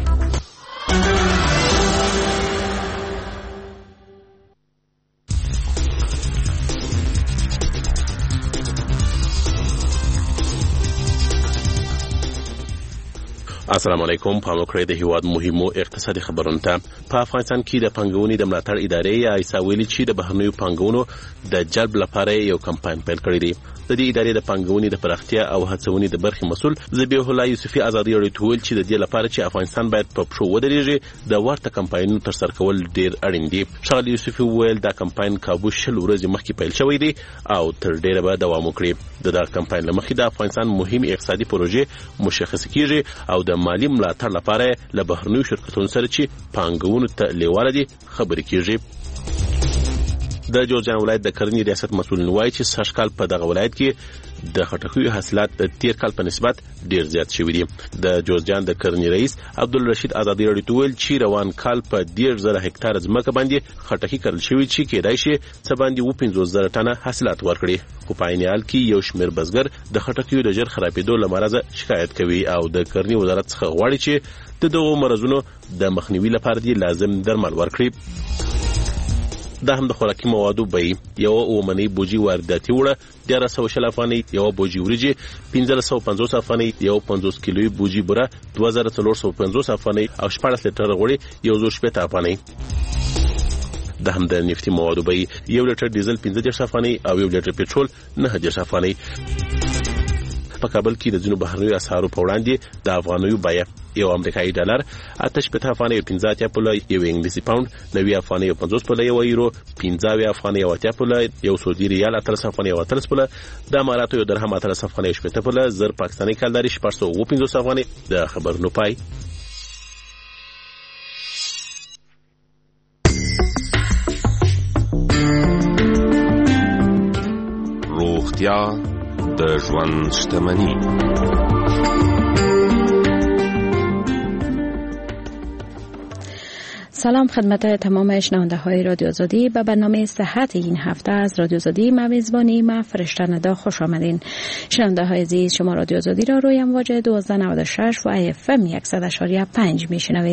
السلام علیکم. په موکړه د هیواد مهمو اقتصادي خبرونو ته. په افغانستان کې د پنګونې د ملاتړ ادارې یا ایساویلی چې د بهرنیو پنګونو د جلب لپاره یو کمپاین پیل کړی دی. د دې ادارې د پنګونې د پراختیا او هڅونې د برخې مسؤل ذبیح الله یوسفي ازادي راډیو ته ویل چې د دې لپاره چې افغانستان باید په پښو ودرېږي د ورته کمپاینونو تر سره کول ډیر اړین دي. ښاغلي یوسفي ویل دا کمپاین کابو شل ورځې مخکې پیل شوی دی او تر ډیره به دوام وکړي. د دا کمپاین لمخې د افغانستان مهم اقتصادي پروژې مشخص کیږي او د مالی ملاتړ لپاره له بهرنیو شرکتونو سره چې پانګونو ته لیواله دي خبرې کیږي. د جورجان ولایت د کرنې ریاست مسؤلین وایي چې سږ کال په دغه ولایت کې د خټکیو حاصلات د تیر کال په نسبت ډیر زیات شوي دي. د جورجان د کرنې رئیس عبدالرشید ازادي راډیو ته ویل چې روان کال په ډیر زره هکتار ځمکه باندې خټکي کرل شوي چې کېدای شي څه باندې اووه پنځوس زره ټنه حاصلات ورکړي. خو په عین حال کې یو شمېر بزګر د خټکیو د ژر خرابېدو له مرزه شکایت کوي او د کرنې وزارت څخه غواړي چې د دغو مرزونو د مخنیوي لپاره دې لازم درمل ورکړي. دا هم د خوراکي موادو بیې یو اومنۍ بوجي وارداتي وړه ډیره سوه شل افغانۍ، یو بوجي وریجې پنځلس سوه پنځوس افغانۍ، یو پنځوس کیلوي بوجي بوره دوه زره څلور سوه پنځوس افغانۍ او شپاړس لیټره غوړي یو زر شپېته افغانۍ. د هم د نفتي موادو بیې یو لیټر ډیزل پنځه دېرش افغانۍ او یو لیټر پټرول نهه دېرش افغانۍ. په کابل کې د ځینو بهرنیو اسعارو په وړاندې د افغانیو بیه یو امریکایي ډالر اته شپېته افغانۍ او پنځه اتیا پوله، یو انګلیسي پاوند نوي افغانۍ او پنځوس پوله، یو یورو پنځه اویا افغانۍ او اتیا پوله، یو سعودي ریال اتلس افغانۍ او اتلس پوله، د اماراتو یو درهم اتلس افغانۍ او شپېته پوله، زر پاکستاني کلداري شپږ سوه اووه پنځوس افغانۍ. د خبرونو پای. روغتیا د ژوند شتمني. سلام خدمت تمام شنونده های رادیو آزادی. به برنامه صحت این هفته از رادیو آزادی ما میزبانی ما فرشته ندا خوش آمدین. شنونده های عزیز، شما رادیو آزادی را روی امواج دوازده نود و شش و اف ام صد و شش و پنج میشنوید.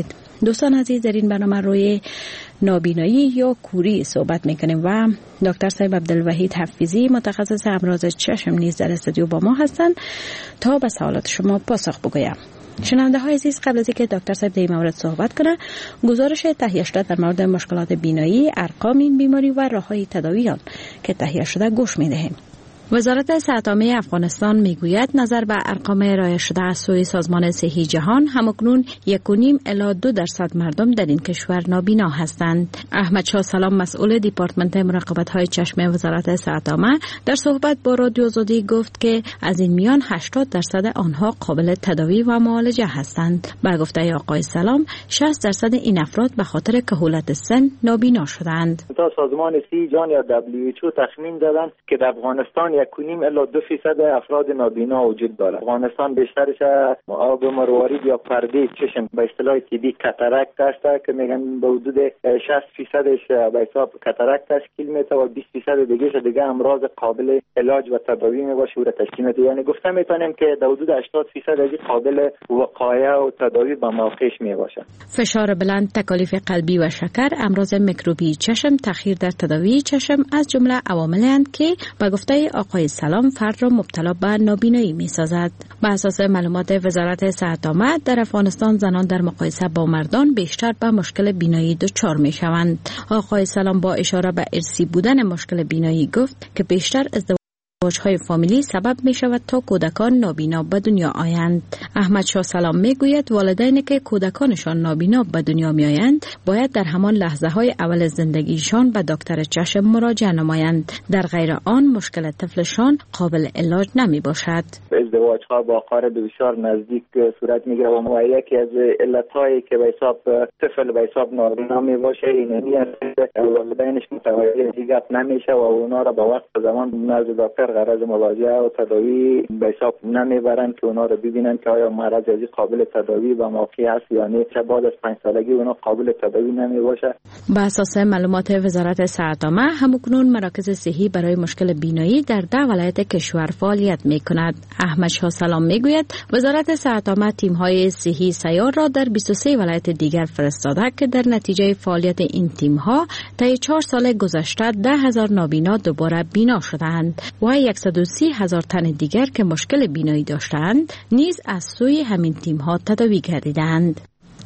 دوستان عزیز، در این برنامه روی نابینایی یا کوری صحبت میکنیم و دکتر صاحب عبدالوحید حفیظی متخصص امراض چشم نیز در استودیو با ما هستند تا به سوالات شما پاسخ بگویم. شنونده های عزیز، قبل از اینکه دکتر صاحب در این مورد صحبت کنه، گزارش تهیه شده در مورد مشکلات بینایی، ارقام این بیماری و راههای تداوی آن که تهیه شده گوش میدهیم. وزارت صحت عامه افغانستان میگوید نظر به ارقام ارائه شده از سوی سازمان صحی جهان، همکنون یک و نیم الی دو درصد مردم در این کشور نابینا هستند. احمد شاه سلام، مسئول دیپارتمنت مراقبت های چشم وزارت صحت عامه، در صحبت با رادیو آزادی گفت که از این میان هشتاد درصد آنها قابل تداوی و معالجه هستند. با گفته آقای سلام، شصت درصد این افراد به خاطر کهولت سن نابینا شدند. تا سازمان صحی جهان یا دبلیو اچ او تخمین دادند که در افغانستان یک و نیم الی دو فیصد افراد نابینا وجود دارد. افغانستان بیشترش آب مروارید یا پرده چشم به اصطلاح طبی کاتاراکت است که میگن به حدود شصت فیصدش به حساب کاتاراکت تشکیل میده و بیست فیصد دیگه دیگه امراض قابل علاج و تداوی میباشه و تشکیل میده. یعنی گفته میتونیم که در حدود هشتاد فیصد از قابل وقایه و تداوی به موقعش میباشه. فشار بلند، تکالیف قلبی و شکر، امراض میکروبی چشم، تأخیر در تداوی چشم از جمله عواملی اند که به گفته آقای سلام فرد را مبتلا به نابینایی می‌سازد. بر اساس معلومات وزارت صحت عامه، در افغانستان زنان در مقایسه با مردان بیشتر به مشکل بینایی دچار می‌شوند. آقای سلام با اشاره به ارثی بودن مشکل بینایی گفت که بیشتر ازدواج‌های فامیلی سبب می‌شود تا کودکان نابینا به دنیا آیند. احمد شاه سلام می‌گوید والدینی که کودکانشان نابینا به دنیا می‌آیند باید در همان لحظه‌های اول زندگیشان به دکتر چشم مراجعه نمایند. در غیر آن مشکل طفلشان قابل علاج نمی‌باشد. ازدواج‌ها با اقارب بسیار نزدیک صورت می‌گیرد و یکی از علت‌هایی که به حساب طفل به حساب نابینا می‌باشه اینی است که والدینش متوجه دیگر نمیشه و اونا را با وقت زمان نزد دکتر غرض مراجعه و تداوی به حساب نمیبرن که اونا رو ببینن که آیا مرض ازی قابل تداوی و موقعی هست یا نه. چه بعد از پنج سالگی اونا قابل تداوی نمیباشه. با اساس معلومات وزارت صحت عامه، همکنون مراکز صحی برای مشکل بینایی در ده ولایت کشور فعالیت میکند. احمد شاه سلام میگوید وزارت صحت عامه تیم‌های صحی سیار را در بیست و سه ولایت دیگر فرستاده که در نتیجه فعالیت این تیم‌ها طی چهار سال گذشته ده هزار نابینا دوباره بینا شدند و صد و سی هزار تن دیگر که مشکل بینایی داشتند نیز از سوی همین تیم‌ها تداوی گردیدند.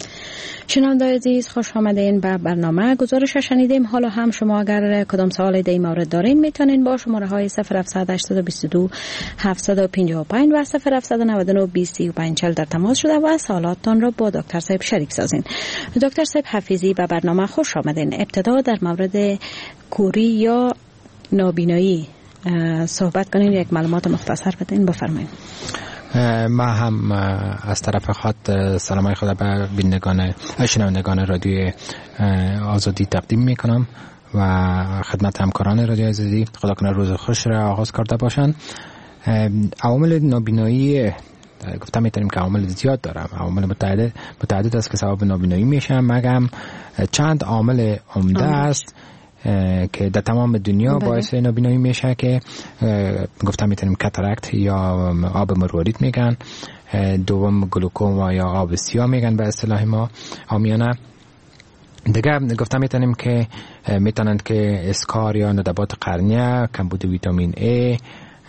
شنوندگان عزیز، خوش آمدین به برنامه. گزارش شنیدیم. حالا هم شما اگر کدام سوالی در این مورد دارین میتونین با شماره های صفر هفتصد هشتصد و بیست و دو هفتصد و پنجاه و پنج و صفر هفتصد و نود و نه بیست و پنج چهل در تماس شده و سوالاتتان را با دکتر صاحب شریک سازین. دکتر صاحب حفیظی به برنامه خوش آمدین. ابتدا در مورد کوری یا نابینایی صحبت کنین، یک معلومات مختصر بدین. بفرمایید. ما هم از طرف خود سلامای خود به بینندگان شنوندگان رادیو آزادی تقدیم میکنم و خدمت همکاران رادیو آزادی. خدا کنه روز خوش را آغاز کرده باشند. عوامل نابینایی گفتم میتونیم که عوامل زیاد دارم، عوامل متعدد متعدد است که سبب نابینایی میشن، مگم چند عامل عمده است که در تمام دنیا باعث نابینایی میشه که گفتم میتونیم کاتاراکت یا آب مروارید میگن، دوم گلوکوما یا آب سیاه میگن به اصطلاح ما عامیانه. دیگه گفتم میتونیم که میتونند که اسکار یا ندبات قرنیه، کمبود ویتامین A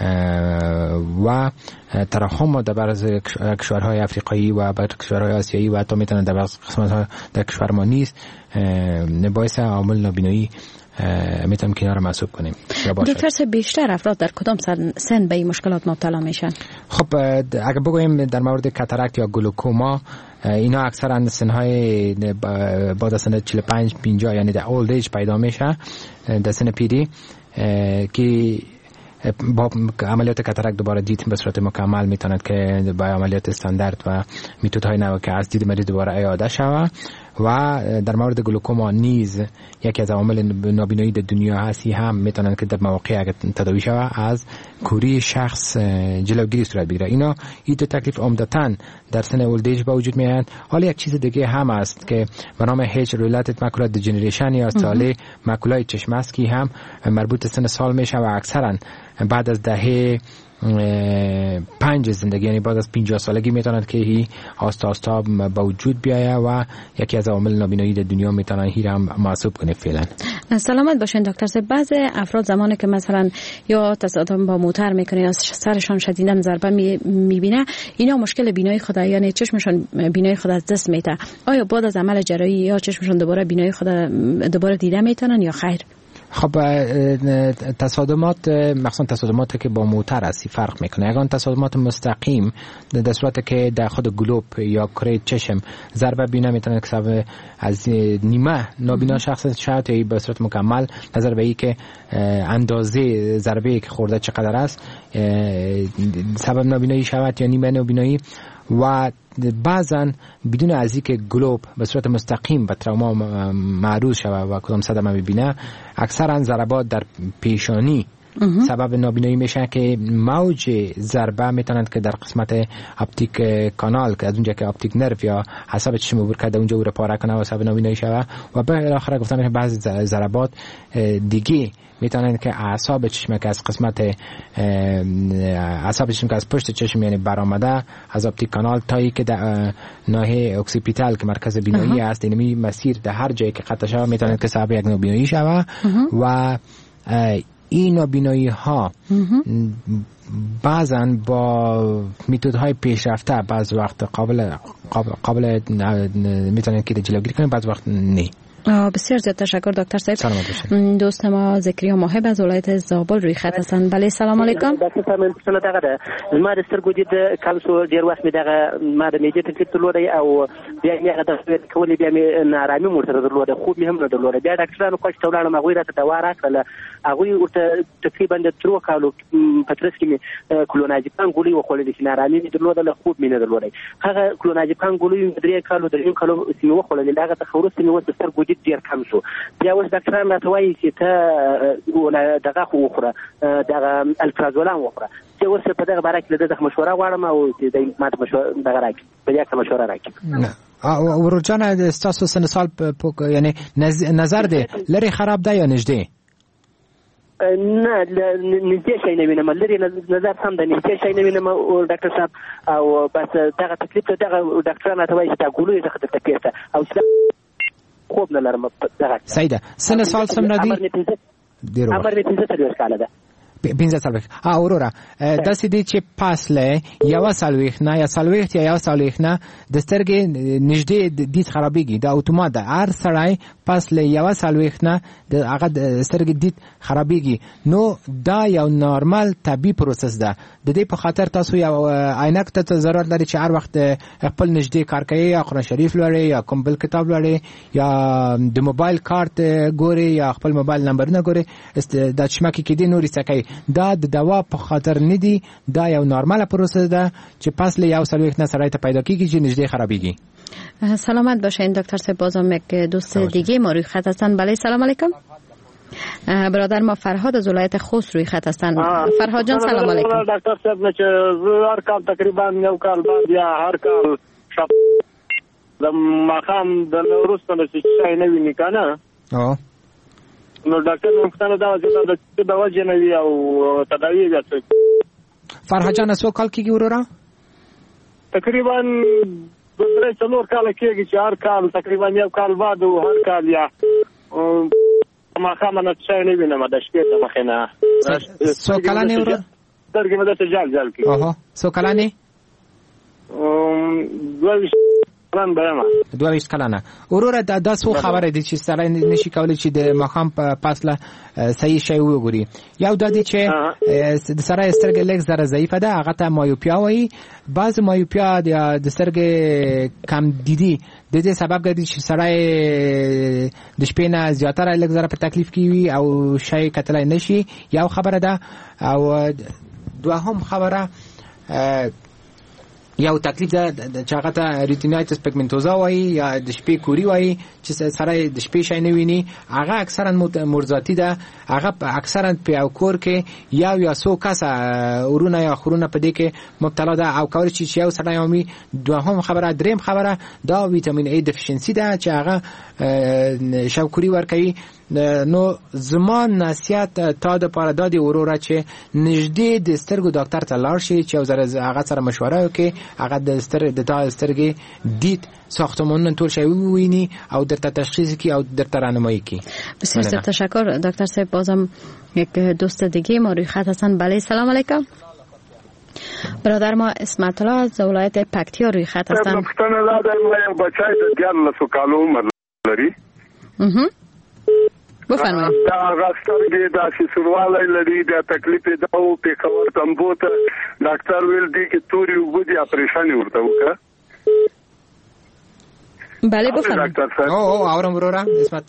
و ترحم در بعض کشورهای افریقایی و بعض کشورهای آسیایی و حتی میتونن در بعض قسمت‌ها در کشور ما نیست باعث عامل نابینایی میتونیم کنار را محسوب کنیم. دکتر صاحب، بیشتر افراد در کدام سن به این مشکلات مبتلا میشن؟ خب اگر بگوییم در مورد کاتاراکت یا گلوکوما، اینا اکثرا سنهای بعد از سن چهل و پنج پنجاه یعنی در اولد ایج پیدا میشه، در سن پیری که با عملیات کاتاراکت دوباره دید به صورت مکمل میتوند که با عملیات استاندارد و متدهای نو که از دید مریض دوباره اعاده شود. و در مورد گلوکوما نیز یکی از عوامل نابینایی در دنیا هستی هم میتونن که در مواقع اگر تداوی شود از کوری شخص جلوگیری صورت بگیره. اینا این دو تکلیف عمدتاً در سن اولدیج به وجود میاد. حالا یک چیز دیگه هم است که به نام Age Related Macular Degeneration یا ساله ماکولای چشم است که هم مربوط سن سال میشه و اکثرا بعد از دهه پنج زندگی، یعنی بعد از پنجاه سالگی میتواند که هی آستا آستا با وجود بیایه و یکی از عوامل نابینایی در دنیا میتونه هی هم محسوب کنه فعلا. سلامت باشین دکتر صاحب. بعضی افراد زمانی که مثلا یا تصادم با موتر میکنه یا سرشان شدیداً ضربه میبینه، اینا مشکل بینایی خود، یعنی چشمشون بینایی خود از دست میده، آیا بعد از عمل جراحی یا چشمشون دوباره بینایی خود دوباره دیده میتونن یا خیر؟ خب تصادمات، مخصوصا تصادماتی که با موتر هستی فرق میکنه. اگر تصادمات مستقیم در صورتی که در خود گلوب یا کره چشم ضربه بینه میتونه که سبب از نیمه نابینا شخص شاید یا به صورت مکمل نظر به ای که اندازه ضربه که خورده چقدر است سبب نابینایی شود یا نیمه نابینایی. و بعضا بدون از اینکه گلوب به صورت مستقیم به تروما معرض شود و کدام صدمه ببینه، اکثرا ضربات در پیشانی سبب نابینایی میشه که موج ضربه میتونند که در قسمت اپتیک کانال که از اونجا که اپتیک نرو یا عصب چشم عبور کرده اونجا او را پاره کنه و سبب نابینایی شود. و به آخر گفتم میشه بعضی ضربات دیگه میتونند که اعصاب چشم که از قسمت اعصاب چشم که از پشت چشم یعنی برآمده از اپتیک کانال تا ای که در ناحیه اوکسیپیتال که مرکز بینایی است، اینمی مسیر در هر جایی که قطع شود میتونند که سبب یک نابینایی شود. و این نابینایی ها بعضا با میتودهای پیشرفته بعض وقت قابل قابل, قابل میتونن که جلوگیری کنن، بعض وقت نه. بسیار زیاد تشکر دکتر صاحب. دوست ما ذکریا محب از ولایت زابل روی خط هستند. بله سلام علیکم. دکتر صاحب من څنګه دغه ما د سترګو د کالسو ډیر وخت می دغه ما د میډیا تکلیف درلودی او بیا می هغه د کولې بیا می نارامي مور سره درلوده، خوب می هم نه درلوده. بیا ډاکټرانو کوښښ ولاړم، هغه راته دوا راکړه، هغه ورته تقریبا د ترو کالو پترس کې می کلونازیپام ګولۍ وخوړلې چې نارامي می درلوده، له خوب می نه درلوده. هغه کلونازیپام ګولۍ درې کالو درې کالو سیمه وخوړلې، هغه تخورس می وسه سترګو ډیر کم شو. بیا اوس ډاکټران راته وایي چې ته دغه خو وخوره، دغه الپرازولام وخوره. چې اوس په دغه باره کې دغه مشوره غواړم او چې د ماته مشوره دغه راکړي، په دې کې مشوره راکړي. ورجان تاسو سن سال یعنی نظر دی لري خراب دی یا نږدې؟ نه نږدې شي نه وینم، لري نظر سم دی، نږدې شي نه وینم ډاکټر صاحب. او بس دغه تکلیف ته دغه ډاکټران راته وایي چې دا ګولۍ څخه ته پیسه او خوب نه لرم دغه. سیده سن سال سم ندی؟ ډیر عمر می پنځه څلوېښت کاله ده. پنځه څلوېښت. ها وروره داسې دی چې فاصله یو څلوېښت نه یا څلوېښت یا یو څلوېښت نه د سترګې نږدې دید خرابېږي، دا اتومات ده. هر سړی فاصله یو څلوېښت نه د هغه د سترګې دید خرابېږي، نو دا یو نارمل طبیعي پروسس ده. د دې په خاطر تاسو یو عینک ته ضرورت لري چې هر وخت خپل نږدې کار کوي، یا قرآن شریف لري یا کوم بل کتاب لري یا د موبایل کارت ګوري یا خپل موبایل نمبرونه ګوري، د چشمکې کې دي نورې څه کوي. دا د دوا په خاطر نه دی، دا یو نارمل پروسس ده چې فاصله یو څلوېښت نه سړی ته پیدا کیږي چې نږدې خرابېږي. سلامت باشین دکتر صاحب. بازم یک دوست دیگه ما روی خط هستن. بله سلام علیکم. برادر ما فرهاد از ولایت خوست روی خط هستن. فرهاد جان سلام علیکم. دکتر صاحب نه چې هر کال تقریبا یو کال بعد یا هر کال شب د ماقام د نوروز په نشي شي نه ویني کنه. اه نو ډاکټر مختار دا چې د وجه نه وی او تداوی وکړي. فرهاد جان څو کال کېږي وروره؟ تقریبا درې څلور کال کېږي چې هر کال تقریبا یو کال بعد او هر کال یا ما خامنه شي نه وینم د شپې د مخینه. څو کال نه وروره؟ درګه مده ته جال جال کی. اوه څو کال نه؟ ام دوه پلان بیان دوه ویشت کلانه. وروره دا داسو خبره دي چې سړی نشي کولای چې د مخام په فاصله صحیح شی وګوري. یو د دې چې د سړی سترګې لږ زره ضعیفه ده، هغه ته مایوپیا وایي. بعض مایوپیا د سترګې کم دیدي د دې سبب ګرځي چې سړی د شپې نه زیاتره لږ زره په تکلیف کې وي او شی کتلای نشي. یو خبره ده. او دوهم خبره یو تکلیف ده چې هغه ته ریتینایتس پیگمنتوزا وایي یا د شپې کوري وایي چې سړی د شپې شی نه ویني. هغه اکثرا مرزاتی ده. هغه اکثرا په یو کور کې یو یا څو کسه ورونه یا خورونه په دې کې مبتلا ده او کولی شي چې یو سړی ومي. دوهم خبره دریم خبره دا ویټامین ای دفیشنسي ده چې هغه شاوکوري ورکوي. نو زمان نصیحت تا د پاره دادی وروره چې نږدې د سترګو ډاکټر ته لاړ شي چې زره هغه سره مشوره وکړي هغه د ستر د تا سترګې دید ساختمانونه ټول شی وویني او درته تشخیص کی او درته راهنمایی کی. بسیار زیاد تشکر دکتر صاحب. بازم یک دوست دیگه ما روی خط هستن. بله سلام علیکم. برادر ما اسمت الله از ولایت پکتیا روی خط هستن. پښتنه دا د یو بچای د دیارلسو کالو عمر لري. اها بفرمایئ. دا غاسترګي د سیسرواله لري د تکلیف د او په خبر تنبوت ډاکټر ویل دی چې توري وګړي اپریشن ورته وکړه. بله بفرمایئ. او او اورم ورورا اسمت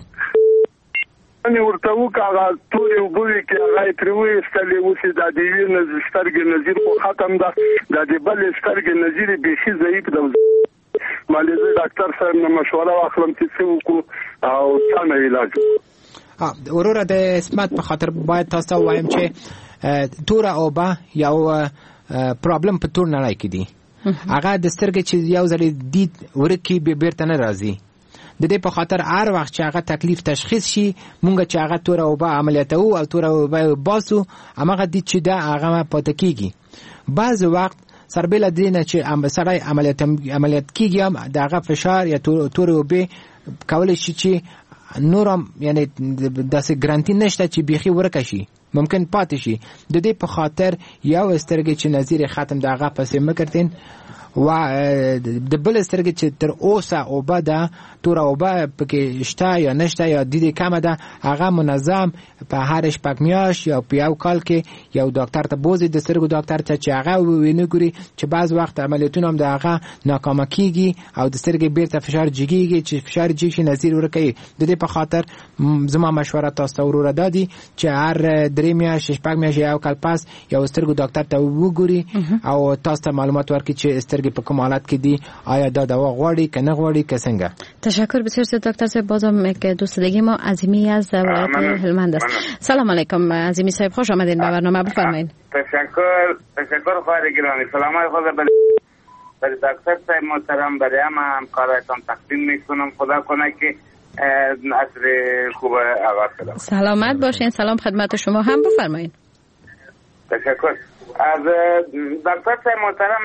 نه ورته وکړه توري وګړي کې هغه تروي استلې وسی د دې نظرګي نظر په ختم ده د دې بل سترګي نظر به شي ضعیف ده. مالې ډاکټر صاحب نه مشوره واخلم چې څه وکړو او څنګه علاج. ها ورور د اسمت په خاطر باید تاسو وایم چې تور او با یو پرابلم په تور نه لای کې دي. هغه د سترګې چې یو ځل دید ورکی به بیرته نه راځي. د دې په خاطر هر وخت چې هغه تکلیف تشخیص شي مونږ چې هغه تور او با عملیات او او تور او با باسو هغه دید چې دا هغه پاتې کیږي. بعض وخت سربېل دینه چې سړی عملیات عملیات کیږي هم دغه فشار یا تور او به کولای شي چې نورم یعنی داسې ګرانټی نشته چې بيخي ورکه شي ممکن پاتې شي. د دې په خاطر یو سترګې چې نظیر ختم دغه پسې مکرتين و د بل سترګې چې تر اوسه او بعد تور او بعد پکې شته یا نشته یا د دې کم ده هغه منظم په هر شپږ میاشت یا په یو کال کې یو ډاکټر ته بوزي د سترګو ډاکټر ته چې هغه ویني ګوري چې بعض وخت عملیاتونه هم دغه ناکام کیږي او د سترګې بیرته فشار جګیږي چې فشار جګ شي نظیر ورکوي. د دې په خاطر زما مشوره تاسو ورور دادی چې هر درې میاشت شپږ میاشت یو کال پاس یو سترګو ډاکټر ته وګوري او تاسو ته معلومات ورکړي چې سترګې په کوم حالت کې دي آیا دا دوا غواړي که نه غواړي که څنګه. تشکر بسیار زیاد دکتر صاحب. بازم یک دوست دیگه ما عظیمی از ولایت هلمند است. سلام علیکم عظیمی صاحب خوش آمدین به برنامه. بفرمایید. تشکر تشکر خواهر گرامی. سلام علیکم بل بل دکتر صاحب محترم برای ما همکارتان تقدیم میکنم. خدا کنه که عصر خوب آغاز کنم. سلامت باشین. سلام خدمت شما هم. بفرمایید. تشکر از دکتر صاحب محترم.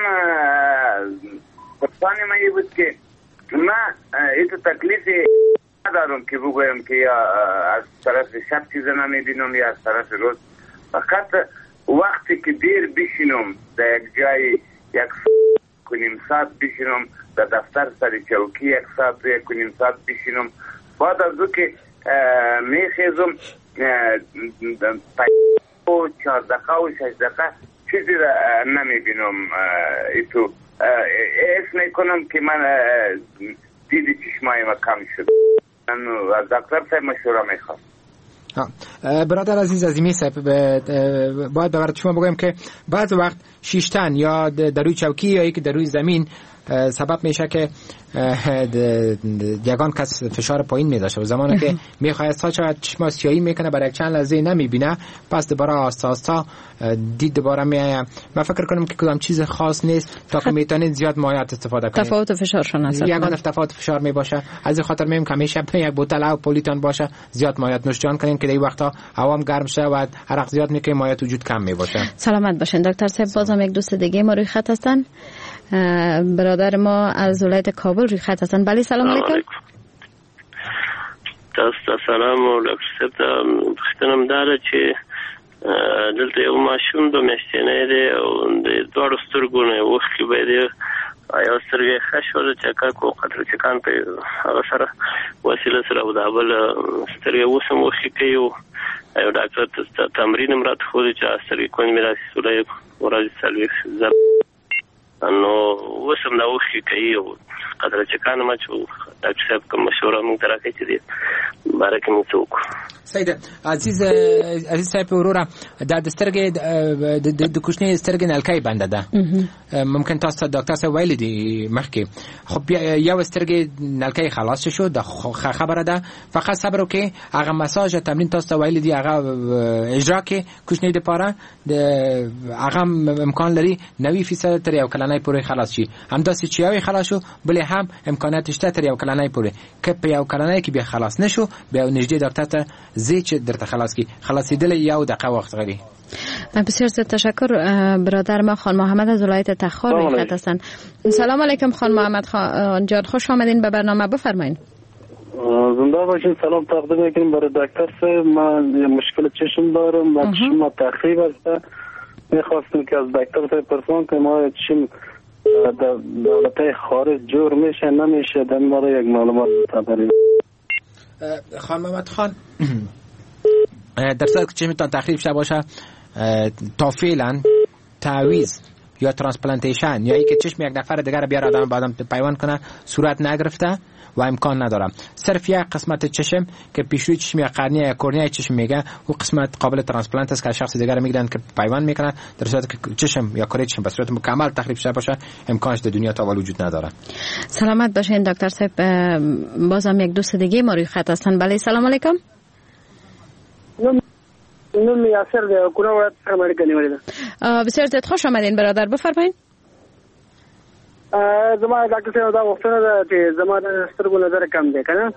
پرسانی من یہ بود که من ایت تکلیفی ندارم که بگویم که یا از طرف شب چیزا نمیبینم یا از طرف روز. فقط وقتی که دیر بشینم در یک جای یک کنیم ساعت بشینم در دفتر سر چوکی یک ساعت و یک کنیم ساعت بشینم بعد از او که میخیزم و چهار دقیقه و شش دقیقه چیزی را نمیبینم. ایتو ایس میکنم که من دیدی چشمای ما کم شد. من از دکتر صاحب مشوره میخوام. برادر عزیز عظیمی صاحب باید برای شما بگویم که بعض وقت شیشتن یا در روی چوکی یا یک در روی زمین سبب میشه که یگان کس فشار پایین میذاره و زمانی که میخواد ساچ چشم سیاهی میکنه برای چند لحظه نمیبینه پس دوباره آستا آستا دید دوباره میایه. من فکر کنم که کدام چیز خاص نیست تا که میتونید زیاد مایعات استفاده کنید. تفاوت فشارشون هست. یگان تفاوت فشار میباشه. از این خاطر میگم که همیشه یک بوتل آب پلیتون باشه زیاد مایعات نوشجان کنین که در این وقتا هوام گرم شه و عرق زیاد میکنه مایعات وجود کم میباشه. سلامت باشین دکتر صاحب. بازم یک دوست دیگه ما روی خط هستن. برادر ما از ولایت کابل روی خط هستن. بله سلام علیکم. تاسو سلام او لکه پښتنم دار چې دلته یو ماشوم د مشتنه دی او د دوړو سترګو نه وښکي به دی یو سترګې خښول چې کا کو قطر چې کان په هغه سره وسیله سره او دا بل سترګې وسم وښکي کوي یو ډاکټر ته تمرین مراد خو چې سترګې کوم میراثي سولې ورځ سلوي زر نو وسم دا وښکي کوي او قطر چې کان ما چې ډاکټر صاحب کوم مشوره مونږ ترکه چې دی بارکه مو څوک. سید عزیز عزیز صاحب وروره د دسترګې د کوچنی سترګې نلکای بنده ده ممکن تاسو ډاکټر صاحب ویل دي مخکې خو یو سترګې نلکای خلاص شو د خبره ده فقط صبر وکي هغه مساج تمرین تاسو ویل دي هغه اجرا کې کوچنی د پاره د هغه امکان لري نوي فیصد تر یو کلنۍ پورې خلاص شي همداسې چې یو خلاص شو بل هم امکانات شته تر یو کلنۍ پورې که په یو کلنۍ کې به خلاص نشو بیا نږدې ډاکټر ته زی چې درته خلاص کی خلاصیدل یو دقیقه وخت غواړي. بسیار زیاد تشکر. برادر ما خان محمد از ولایت تخار روی خط هستند. سلام علیکم خان محمد خان جان، خوش آمدین به برنامه، بفرمایید. زنده باشین. سلام تقدیم میکنیم برای دکتر صاحب. من یه مشکل چشم دارم و چشم تخریب است. میخواستم که از دکتر صاحب پرسان که ما چشم در دولت‌های خارج جور میشه نمیشه در این باره یک معلومات بده. خان محمد خان در صورت که چشمتان تخریب شده باشه تا فعلا تعویض یا ترانسپلانتیشن یا ای که چشم یک نفر دیگر بیاره آدم با آدم پیوند کنه صورت نگرفته و امکان نداره. صرف یک قسمت چشم که پیشروی چشم یا قرنیه یا کورنیه چشم میگه و قسمت قابل ترانسپلانت است که شخص دیگر میگیرن که پیوند میکنن. در صورت که چشم یا کره چشم به صورت مکمل تخریب شده باشه امکانش در دنیا تا وجود نداره. سلامت باشین دکتر صاحب. بازم یک دوست دیگه ما روی خط هستن. بله سلام علیکم. نم یاسر ده کونه ولایت څخه مړ کني بسیار زیات خوش آمدین برادر، بفرمایید. زما ډاکټر صاحب دا وختونه ده چې زما د سترګو نظر کم دی کنه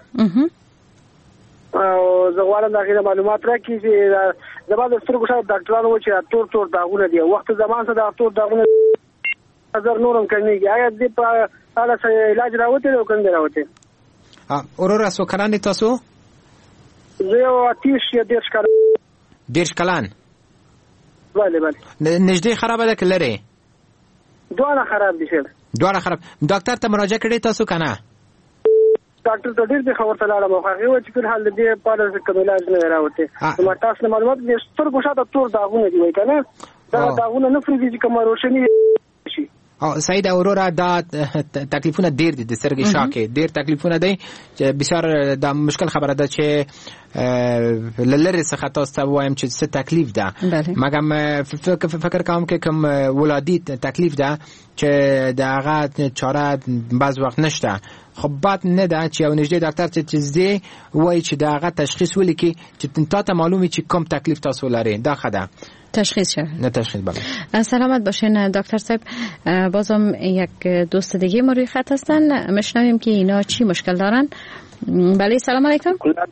او زه غواړم دا غیر معلومات راکړي چې زما د سترګو شاید ډاکټرانو و چې تور تور داغونه دي وخت زمان سره دا تور داغونه نظر نورم کوي آیا دې په حاله سره علاج راوته او کنده راوته اورورا سو کلان دي تاسو؟ زه یو اتیش یا دیرش کلان دیرش کلان بله بله نږدې خرابه ده که لرې؟ دواړه خراب دي شه دواړه خراب. ډاکټر ته مراجعه کړې تاسو کنه؟ ډاکټر ته ډېر ښه ورته لاړم خو هغه و چې په حال دې په اړه کوم علاج نه راوته نو تاسو نه معلومات دې سترګو شاته تور داغونه دي وای کنه دا داغونه نه فريږي چې کوم روشني شي. او سید اورورا دا تکلیفونه ډیر دي د سترګې شاکه ډیر تکلیفونه دي چې بسیار د مشکل خبره ده چې لری څخه تاسو وایم چې څه تکلیف ده مګم فکر کوم کې کوم ولادي تکلیف ده چې د هغه چاره بعض وخت نشته. خو بعد نه ده چې یو نږدې ډاکټر چې زی وای چې د هغه تشخیص ولیکي چې تاسو معلومه چې کوم تکلیف تاسو لري دا خده تشخیص شه. نه تشخیص بله. سلامت باشین دکتر صاحب. بازم یک دوست دیگه ما روی خط هستن، میشنویم که اینا چی مشکل دارن. بله سلام علیکم.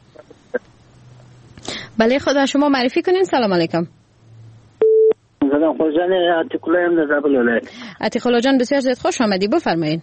بله خدا شما معرفی کنین. سلام علیکم. زدم خوشان عتیق‌الله ام زابل ولایت. عتیق‌الله جان بسیار زیاد خوش آمدی، بفرمایید.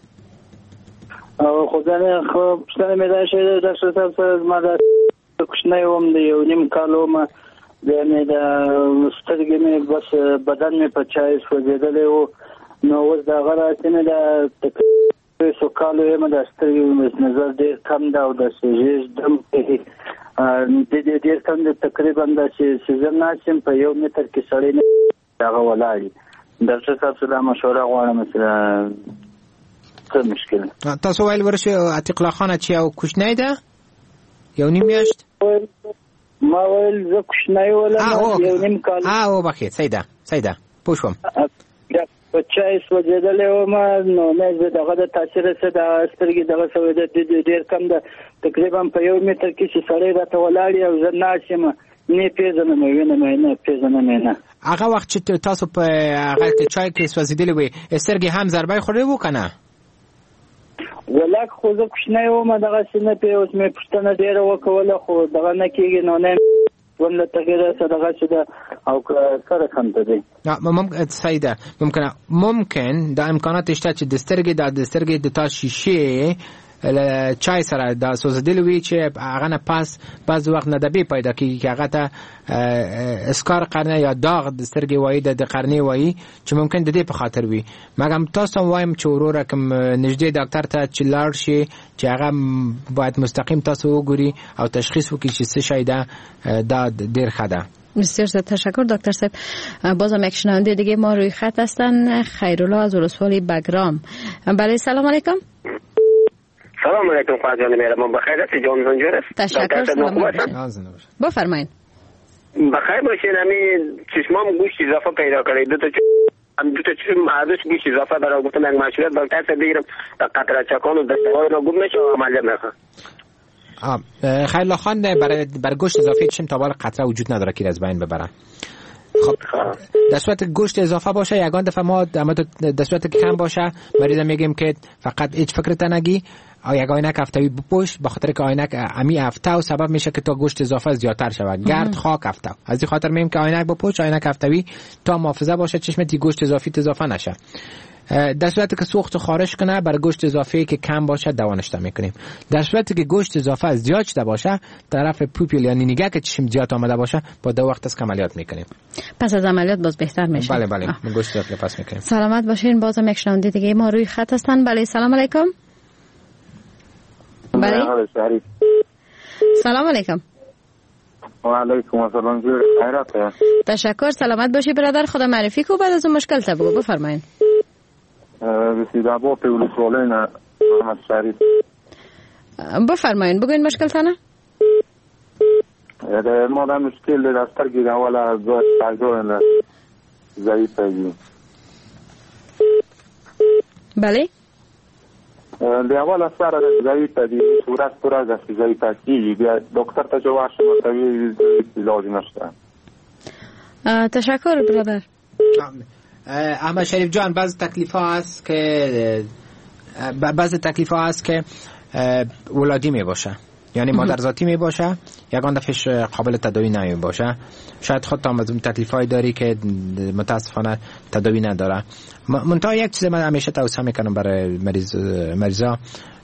خوشان خب پشتن میدان شده دکتر صاحب ما دا کوچنی وم د یو نیم کالو ما یعنی دا سترګې مې بس بدن مې په چای سوځېدلې و نو اوس دا غره چې مې دا تقریبا څو کالو یې مې دا سترګې مې نظر ډېر کم ده او داسې ژېړ دم کوي د دې ډېر کم دی تقریبا داسې سیزن ناست یم په یو متر کې سړی نه هغه ولاړ وي. ډاکټر صاحب سره مشوره غواړم سره څه مشکل تاسو ویل ورشي عتیق الله خان چې یو کوچنی ده یو نیم میاشت ما ویل زه کوچنی ولم یو نیم کال او بخیر سیده سیده پوښوم په چای سوځېدلې وم نو نه زه دغه د تاثیر څه د سترګې دغه سوځېدل ډېر کم ده تقریبا په یو متر کې چې سړی راته ولاړ او زه ناست یم نه پېژنم وینم نه پېژنم نه. هغه وخت چې تاسو په هغه چای کې سوځېدلې وې سترګې هم ضربه خورې وو کنه؟ ولک خو زه کوچنی وم دغسې نه پې اوس مې پوښتنه ډېره وکوله خو دغه نه کېږي نو نه ونه تغییر څه دغسې ده او که سره کمته دی ممکن سیده ممکنه ممکن دا امکانات شته چې د سترګې د سترګې د تا شیشې چای سره د سوځېدلې وي چې هغه نه پس بعض وخت ندبې پیدا کېږي چې هغه ته اسکار قرنیه یا داغ د سترګې وایي د قرنیې وایي چې ممکن د دې په خاطر وي. مګم تاسو هم وایم چې وروره کوم نږدې ډاکټر ته چې لاړ شي چې هغه باید مستقیم تاسو وګوري او تشخیص وکړي چې څه شی ده دا ډېر ښه ده. بسیار زیاد تشکر دکتر صاحب. بازم یک شنونده دیگه ما روی خط هستن، خیرالله از ولسوالی بگرام. بله سلام علیکم. سلام علیکم خواهر جان مهربان. بخیر هستی جان زنجور است؟ تشکر. سلام بفرمایید. بخیر باشین. همین چشمام گوشت اضافه پیدا کرده، دو تا دو تا چشم ازش گوشت اضافه برای گفتم یک مشورت بل تاثیر بگیرم قطره چکان و دستگاه را گم نشه و عملیات نکنم. خیرالله خان برای برای گوشت اضافه چشم تا بالا قطره وجود نداره که از بین ببرن. خب در صورت گوشت اضافه باشه یگان دفعه ما در صورت که کم باشه مریض میگیم که فقط هیچ فکرت نگی، یک آینک هفتوی بپوش، به خاطر که آینک امی هفته و سبب میشه که تا گوشت اضافه زیادتر شود، گرد خاک هفته. از این خاطر میگیم که آینک بپوش، آینک هفتوی تا محافظه باشه چشمت گوشت اضافی اضافه نشه. در صورتی که سوخت خارج کنه برای گوشت اضافی که کم باشه دوانشته میکنیم. در صورتی که گوشت اضافه زیاد شده باشه طرف پوپیل یا نینگه که چشم زیاد آمده باشه با دو وقت از عملیات میکنیم. پس از عملیات باز بهتر میشه. بله بله من گوشت اضافه پس میکنیم. سلامت باشین. بازم یک شنونده دیگه ما روی خط هستن. بله سلام علیکم. بله سلام علیکم. و علیکم السلام. خیرات. تشکر. سلامت باشی برادر. خدا معرفی کو بعد از اون مشکل تا بگو. بفرمایید. بسیار با پیول سوالین محمد شریف. بفرمایید بگوین مشکل تنه. ما در مشکل در سترگی اول از تجربه ضعیف هستیم. بله دی اول از سر ضعیف هستیم، صورت پر از ضعیف هستی، دکتر تا جواب شما توی علاج نشده. تشکر برادر. احمد شریف جان بعض تکلیف ها هست که بعض تکلیف ها هست که ولادی می باشه، یعنی مادرزادی می باشه، یگان دفعش قابل تداوی نمی باشه. شاید خود هم از اون تکلیف های داری که متاسفانه تداوی نداره. منتها یک چیز من همیشه توصیه میکنم برای مریض مریضا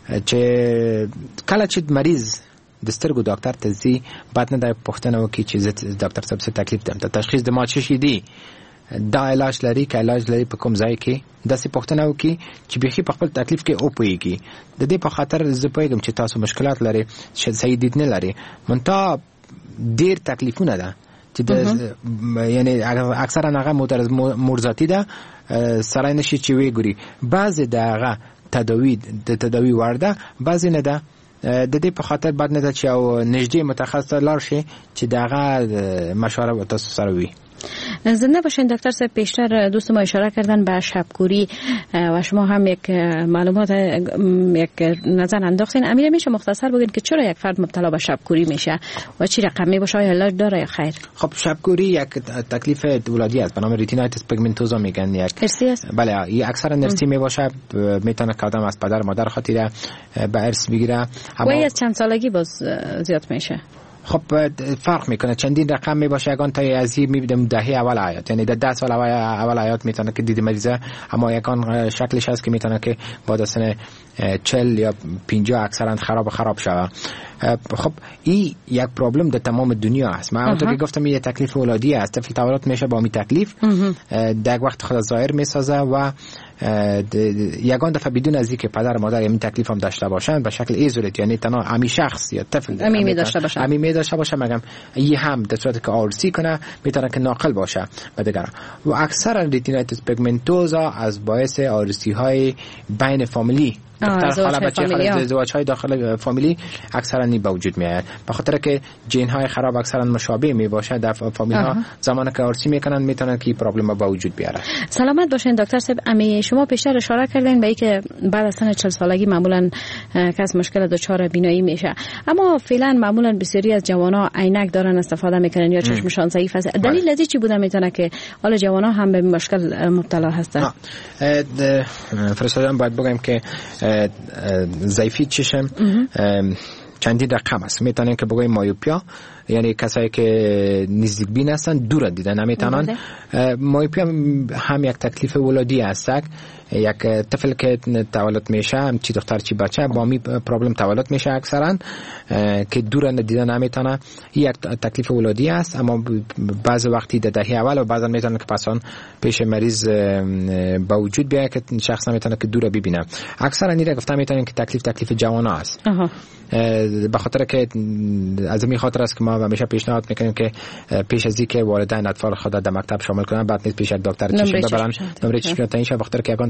که کلا چید مریض دسترگو دکتر تزی بعد نده پختنه و که چیز دکتر سب سے تکلیف دم تا تشخیص دما چشیدی دا علاج لري که علاج لري په کوم ځای کې داسې پوښتنه وکړي چې بيخي په خپل تکلیف کې او پويږي. د دې په خاطر زه پوهیږم چې تاسو مشکلات لري، چې صحیح دید نه لري، منتها ډیر تکلیفونه ده چې یعنی اکثرا هغه مرزاتی ده سره نشي چې وی ګوري. بعضی دغه تداوی د تداوی ورده بعضی نه ده. د دې په خاطر بعد نه ده چې او نږدې متخصص لار شي چې دغه مشوره تاسو سره وي. زنده باشین. دکتر صاحب پیشتر دوست ما اشاره کردن به شبکوری و شما هم یک معلومات یک نظر انداختین. امیر میشه مختصر بگین که چرا یک فرد مبتلا به شبکوری میشه و چی رقمی باشه، آیا علاج داره یا خیر؟ خب شبکوری یک تکلیف ولادی است به نام ریتینایتس پیگمنتوزا میگن. یک ارثی است. بله این اکثرا ارثی می باشه، میتونه که آدم از پدر مادر خاطر به ارث بگیره. و از چند سالگی باز زیاد میشه؟ خب فرق میکنه، چندین رقم می باشه. یگان تا از این میبینم دهه اول حیات، یعنی در ده سال اول حیات میتونه که دید مریضه، اما یکان شکلش هست که میتونه که بعد از سن چهل یا پنجاه اکثرا خراب خراب شود. خب این یک پرابلم در تمام دنیا است. من اونطور که گفتم یه تکلیف ولادی است، طفل تولد میشه با می تکلیف در وقت خود ظاهر میسازه و یگان دفعه بدون از اینکه پدر مادر این تکلیف هم داشته باشن به شکل ایزولیت، یعنی تنها امی شخص یا طفل امی می داشته باشه امی می داشته باشه مگم این هم در صورتی که آرسی کنه میتونه که ناقل باشه به دیگران. و اکثر ریتینایتس پیگمنتوزا از باعث آرسی های بین فامیلی دختر خاله بچه خاله ازدواج های داخل فامیلی اکثرا نی به وجود میاد، به خاطر که جین های خراب اکثرا مشابه می باشه در فامیل ها. زمانی که آرسی میکنن میتونن که پرابلم به وجود بیاره. سلامت باشین دکتر صاحب. امی شما پیشتر اشاره کردین به اینکه بعد از سن چهل سالگی معمولا کس مشکل دچار بینایی میشه، اما فعلا معمولا بسیاری از جوانا عینک دارن استفاده میکنن یا چشمشان ضعیف است. دلیل ازی چی بوده میتونه که حالا جوانا هم به مشکل مبتلا هستن؟ فرستادم باید بگم که ضعیفی چشم چندین رقم است. میتونن که بگویم مایوپیا، یعنی کسایی که نزدیک بین هستن دور دیدن نمیتونن. مایوپیا هم یک تکلیف ولادی است. یک طفل که تولد میشه، چی دختر چی بچه، با می پرابلم تولد میشه اکثرا که دور دیدن نمیتونه. یک تکلیف ولادی است، اما بعض وقتی در دهه اول و بعضا میتونه که پسان پیش مریض با وجود بیاد که شخص نمیتونه که دور ببینه. اکثرا نیره گفتم میتونه که تکلیف تکلیف جوانا است. به خاطر که از این خاطر است که ما همیشه پیشنهاد میکنیم که پیش از اینکه والدین اطفال خود در مکتب شامل کنن بعد نیز پیش از دکتر چشم ببرن، نمره چشم تعیین شه. به خاطر که یگان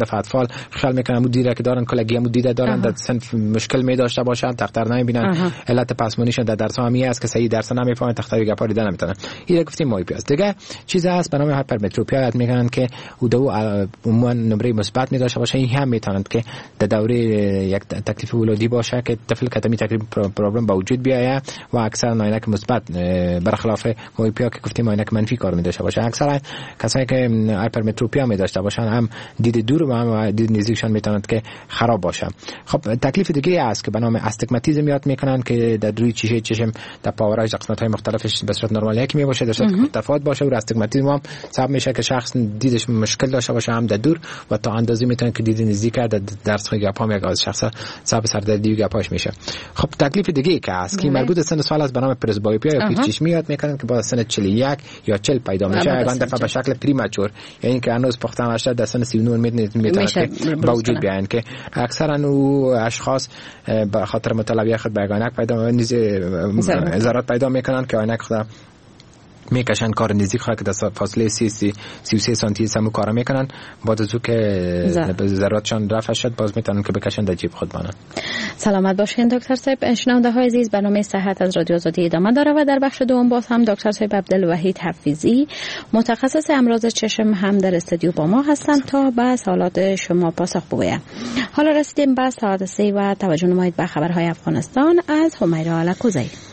دفعه اطفال خیال میکنن اون دیده که دارن کلگی هم دیده دارن در سنف مشکل می داشته باشن دکتر نمیبینن علت پسمانیشون در درس همی است که صحیح درس نمیفهمن تختای گپا دیدن نمیتونن این گفتیم مایوپی است. دیگه چیز هست به نام هایپرمتروپیا یاد میکنن که او دو عموما نمره مثبت می داشته باشه. این هم میتونند که در دوره یک تکلیف ولادی باشه که طفل کتمی تکلیف پروبلم با وجود بیاید و اکثر عینک مثبت برخلاف مایوپیا که گفتیم عینک منفی کار می داشته باشه. اکثر کسایی که هایپرمتروپیا می داشته باشن هم دید دور و هم دید نزدیکشان میتونند که خراب باشه. خب تکلیف دیگه است که به نام استگماتیسم یاد میکنن که در روی چشه چشم در پاورای قسمت های مختلفش به صورت نرمال یکی می باشه در صورت متفاوت باشه و استگماتیسم هم سبب میشه که شخص دیدش مشکل داشته باشه هم در دور و تا اندازی میتونه که دید نزدیک در درس های گپ هم یک از شخص سبب سردردی و گپاش میشه. خب تکلیف دیگه که است که مربوط به سن سال است به نام پرزبایوپیا یا پیر چشمی یاد میکنن که با سن چهل و یک یا چهل پیدا میشه اگه دفعه به شکل پریمچور یعنی که هنوز پختن نشده در سن سی و نه میتونه که با وجود بیان که اکثرا او اشخاص به خاطر مطالبه خود به عینک پیدا نیز ضررات پیدا میکنن که عینک خود میکشن کار نزدیک خواهد که در فاصله سی سی سی و سه سانتی سمو کار میکنن بعد از او که ذراتشان رفع شد باز میتونن که بکشن در جیب خود بانن. سلامت باشین دکتر صاحب. شنونده های عزیز برنامه صحت از رادیو آزادی ادامه داره و در بخش دوم باز هم دکتر صاحب عبدالوحید حفیظی متخصص امراض چشم هم در استودیو با ما هستند تا به سوالات شما پاسخ بگویم. حالا رسیدیم به ساعت سه و توجه نمایید به خبرهای افغانستان از همیرا علکوزی.